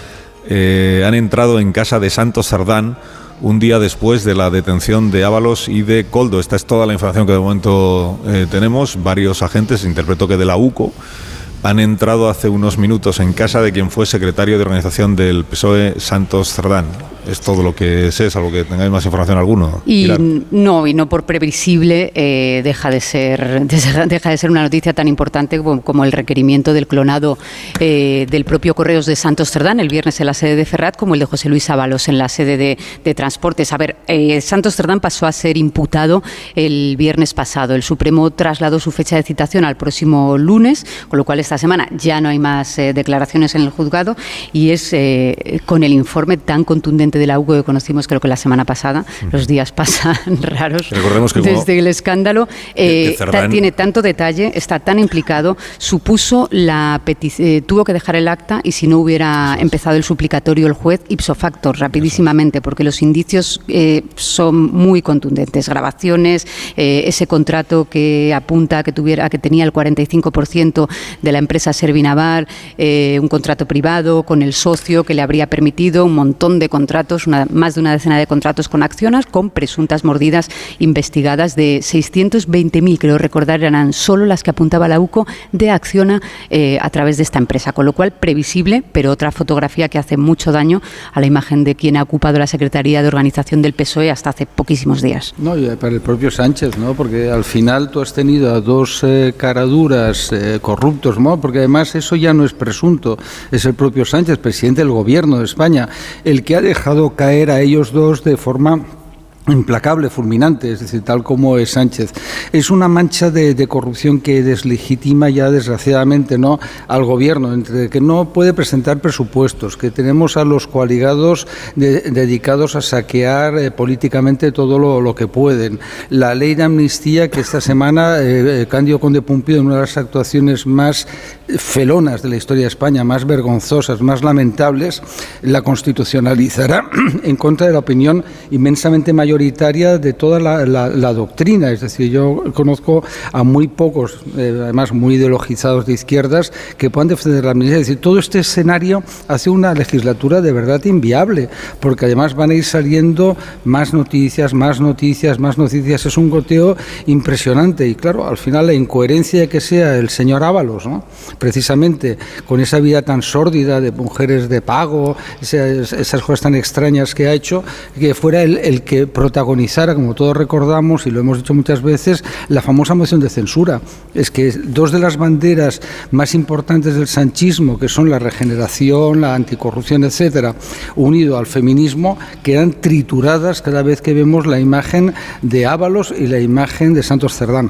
eh, han entrado en casa de Santos Cerdán un día después de la detención de Ábalos y de Koldo. Esta es toda la información que de momento eh, tenemos. Varios agentes, interpreto que de la UCO, han entrado hace unos minutos en casa de quien fue secretario de organización del P S O E, Santos Cerdán. Es todo lo que sé, salvo que tengáis más información alguno. Y Pilar. no, y no por previsible eh, deja de ser deja de ser una noticia tan importante como, como el requerimiento del clonado eh, del propio Correos de Santos Cerdán el viernes en la sede de Ferrat, como el de José Luis Ábalos en la sede de, de Transportes. A ver, eh, Santos Cerdán pasó a ser imputado el viernes pasado. El Supremo trasladó su fecha de citación al próximo lunes, con lo cual esta semana ya no hay más eh, declaraciones en el juzgado, y es eh, con el informe tan contundente de la UCO que conocimos creo que la semana pasada. Los días pasan raros que desde el escándalo. Eh, ta, tiene tanto detalle, está tan implicado, supuso la petición, eh, tuvo que dejar el acta, y si no hubiera empezado el suplicatorio el juez ipso facto, rapidísimamente, porque los indicios eh, son muy contundentes. Grabaciones, eh, ese contrato que apunta a que tuviera, a que tenía el cuarenta y cinco por ciento de la empresa Servinavar, eh, un contrato privado con el socio que le habría permitido un montón de contratos, una, más de una decena de contratos con Acciona, con presuntas mordidas investigadas de seiscientos veinte mil, creo recordar, eran solo las que apuntaba la UCO de Acciona eh, a través de esta empresa, con lo cual previsible, pero otra fotografía que hace mucho daño a la imagen de quien ha ocupado la Secretaría de Organización del P S O E hasta hace poquísimos días. No, y para el propio Sánchez, ¿no? Porque al final tú has tenido a dos eh, caraduras eh, corruptos, ¿no? Porque además eso ya no es presunto, es el propio Sánchez, presidente del Gobierno de España, el que ha dejado caer a ellos dos de forma implacable, fulminante, es decir, tal como es Sánchez. Es una mancha de, de corrupción que deslegitima ya desgraciadamente, ¿no?, al gobierno, entre que no puede presentar presupuestos, que tenemos a los coaligados de, dedicados a saquear eh, políticamente todo lo, lo que pueden. La ley de amnistía que esta semana eh, Cándido Conde Pumpido, en una de las actuaciones más felonas de la historia de España, más vergonzosas, más lamentables, la constitucionalizará en contra de la opinión inmensamente mayor mayoritaria de toda la, la, la doctrina. Es decir, yo conozco a muy pocos, eh, además muy ideologizados de izquierdas, que puedan defender la amnistía. Es decir, todo este escenario hace una legislatura de verdad inviable, porque además van a ir saliendo más noticias, más noticias, más noticias. Es un goteo impresionante. Y claro, al final la incoherencia de que sea el señor Ábalos, ¿no?, precisamente con esa vida tan sórdida de mujeres de pago, esas, esas cosas tan extrañas que ha hecho, que fuera el, el que protagonizara, como todos recordamos y lo hemos dicho muchas veces, la famosa moción de censura. Es que dos de las banderas más importantes del sanchismo, que son la regeneración, la anticorrupción, etcétera, unido al feminismo, quedan trituradas cada vez que vemos la imagen de Ábalos y la imagen de Santos Cerdán.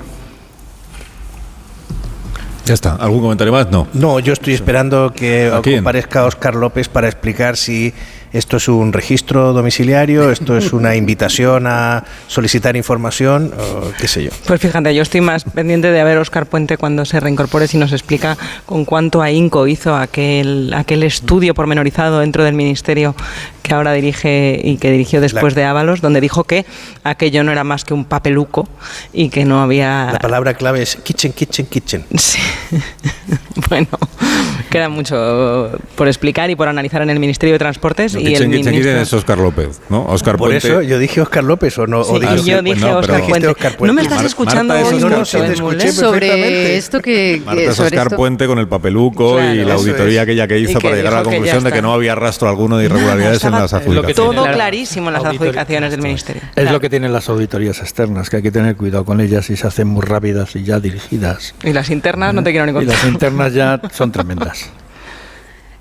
Ya está. ¿Algún comentario más? No. No, yo estoy esperando que comparezca Óscar López para explicar si esto es un registro domiciliario, esto es una invitación a solicitar información, o qué sé yo. Pues fíjate, yo estoy más pendiente de ver a Óscar Puente cuando se reincorpore, si nos explica con cuánto ahínco hizo aquel, aquel estudio pormenorizado dentro del Ministerio que ahora dirige y que dirigió después la, de Ábalos, donde dijo que aquello no era más que un papeluco y que no había... La palabra clave es kitchen, kitchen, kitchen. Sí. Bueno, queda mucho por explicar y por analizar en el Ministerio de Transportes. No, y kitchen, el kitchen, ministro... kitchen es Óscar López, ¿no? Óscar por Puente. Eso yo dije Óscar López o no. Sí, o dije, y yo dije no, Óscar Puente. Óscar Puente. No me estás escuchando hoy. No, no, sí te escuché sobre esto que... Marta es sobre Óscar esto... Puente con el papeluco, claro, y la auditoría aquella que hizo que para llegar a la conclusión de que no había rastro alguno de irregularidades en las adjudicaciones. Todo clarísimo en las adjudicaciones del Ministerio. Es lo que tienen las auditorías externas, que hay que tener cuidado con ellas y se hacen muy rápidas y ya dirigidas. Y las internas no te quiero ni contar. Y las internas ya son tremendas.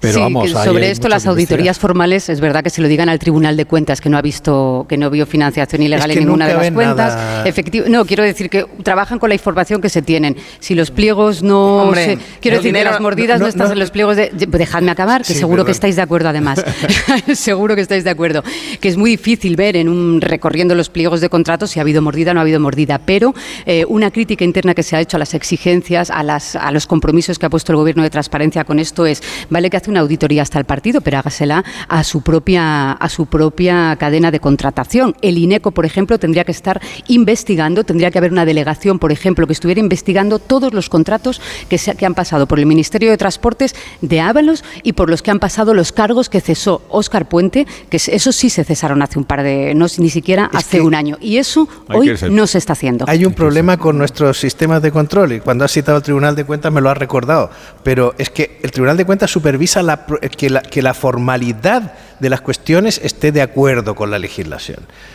Pero sí, vamos, que ahí sobre hay esto mucho las que auditorías formales es verdad que se lo digan al Tribunal de Cuentas, que no ha visto, que no vio financiación ilegal Es que en ninguna de nunca las ven cuentas. nada. Efectivo, no, quiero decir que trabajan con la información que se tienen. Si los pliegos no... Hombre, se- quiero el decir que dinero- las mordidas no, no, están no. en los pliegos de... Dejadme acabar, que Sí, seguro que perdón. estáis de acuerdo además. Seguro que estáis de acuerdo. Que es muy difícil ver en un recorriendo los pliegos de contratos si ha habido mordida o no ha habido mordida. Pero eh, una crítica interna que se ha hecho a las exigencias, a, las, a los compromisos que ha puesto el Gobierno de transparencia con esto es, vale que hace una auditoría hasta el partido, pero hágasela a su propia a su propia cadena de contratación. El INECO, por ejemplo, tendría que estar investigando, tendría que haber una delegación, por ejemplo, que estuviera investigando todos los contratos que, se, que han pasado por el Ministerio de Transportes de Ábalos y por los que han pasado los cargos que cesó Óscar Puente, que esos sí se cesaron hace un par de, no ni siquiera Es hace que un año. Y eso hay hoy que ser- no se está haciendo. Hay un problema con nuestros sistemas de control y cuando has citado al Tribunal de Cuentas me lo has recordado, pero es que el Tribunal de Cuentas supervisa la, pro- que, la, que la formalidad de las cuestiones esté de acuerdo con la legislación.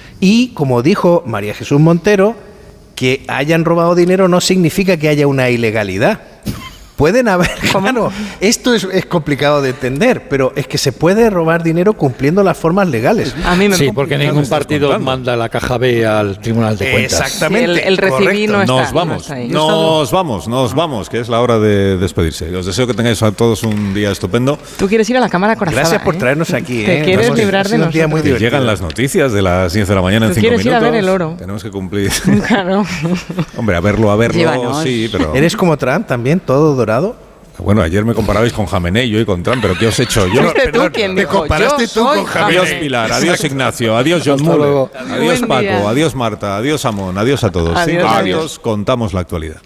Y como dijo María Jesús Montero, que hayan robado dinero no significa que haya una ilegalidad. Pueden haber, claro, esto es, es complicado de entender, pero es que se puede robar dinero cumpliendo las formas legales. Sí, porque ningún partido manda la caja B al Tribunal de Cuentas. Exactamente. Sí, el- el recibí correcto. no está- Nos vamos, está ahí. nos vamos, nos vamos, que es la hora de despedirse. Os deseo que tengáis a todos un día estupendo. Tú quieres ir a la cámara corazada. Gracias por ¿eh? traernos aquí. Te ¿eh? quieres Hemos- librar ha de sido un día nosotros. muy Que llegan las noticias de las diez de la mañana en Tú cinco quieres ir minutos. a ver el oro. Tenemos que cumplir. Claro. Hombre, a verlo, a verlo, Llévanos. sí, pero... ¿Eres como Trump también, todo dorado? Bueno, ayer me comparabais con Jamenei y hoy con Trump, pero ¿qué os he hecho yo? Fuiste tú quien te dijo, comparaste yo tú soy con Jamenei. Adiós Pilar, adiós Ignacio, adiós John Hasta Muller, luego. adiós Buen Paco, día. adiós Marta, adiós Amón, adiós a todos. Adiós, Cinco adiós. minutos, contamos la actualidad.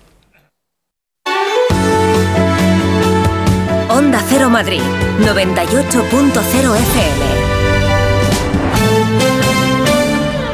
Onda Cero Madrid, noventa y ocho punto cero F M.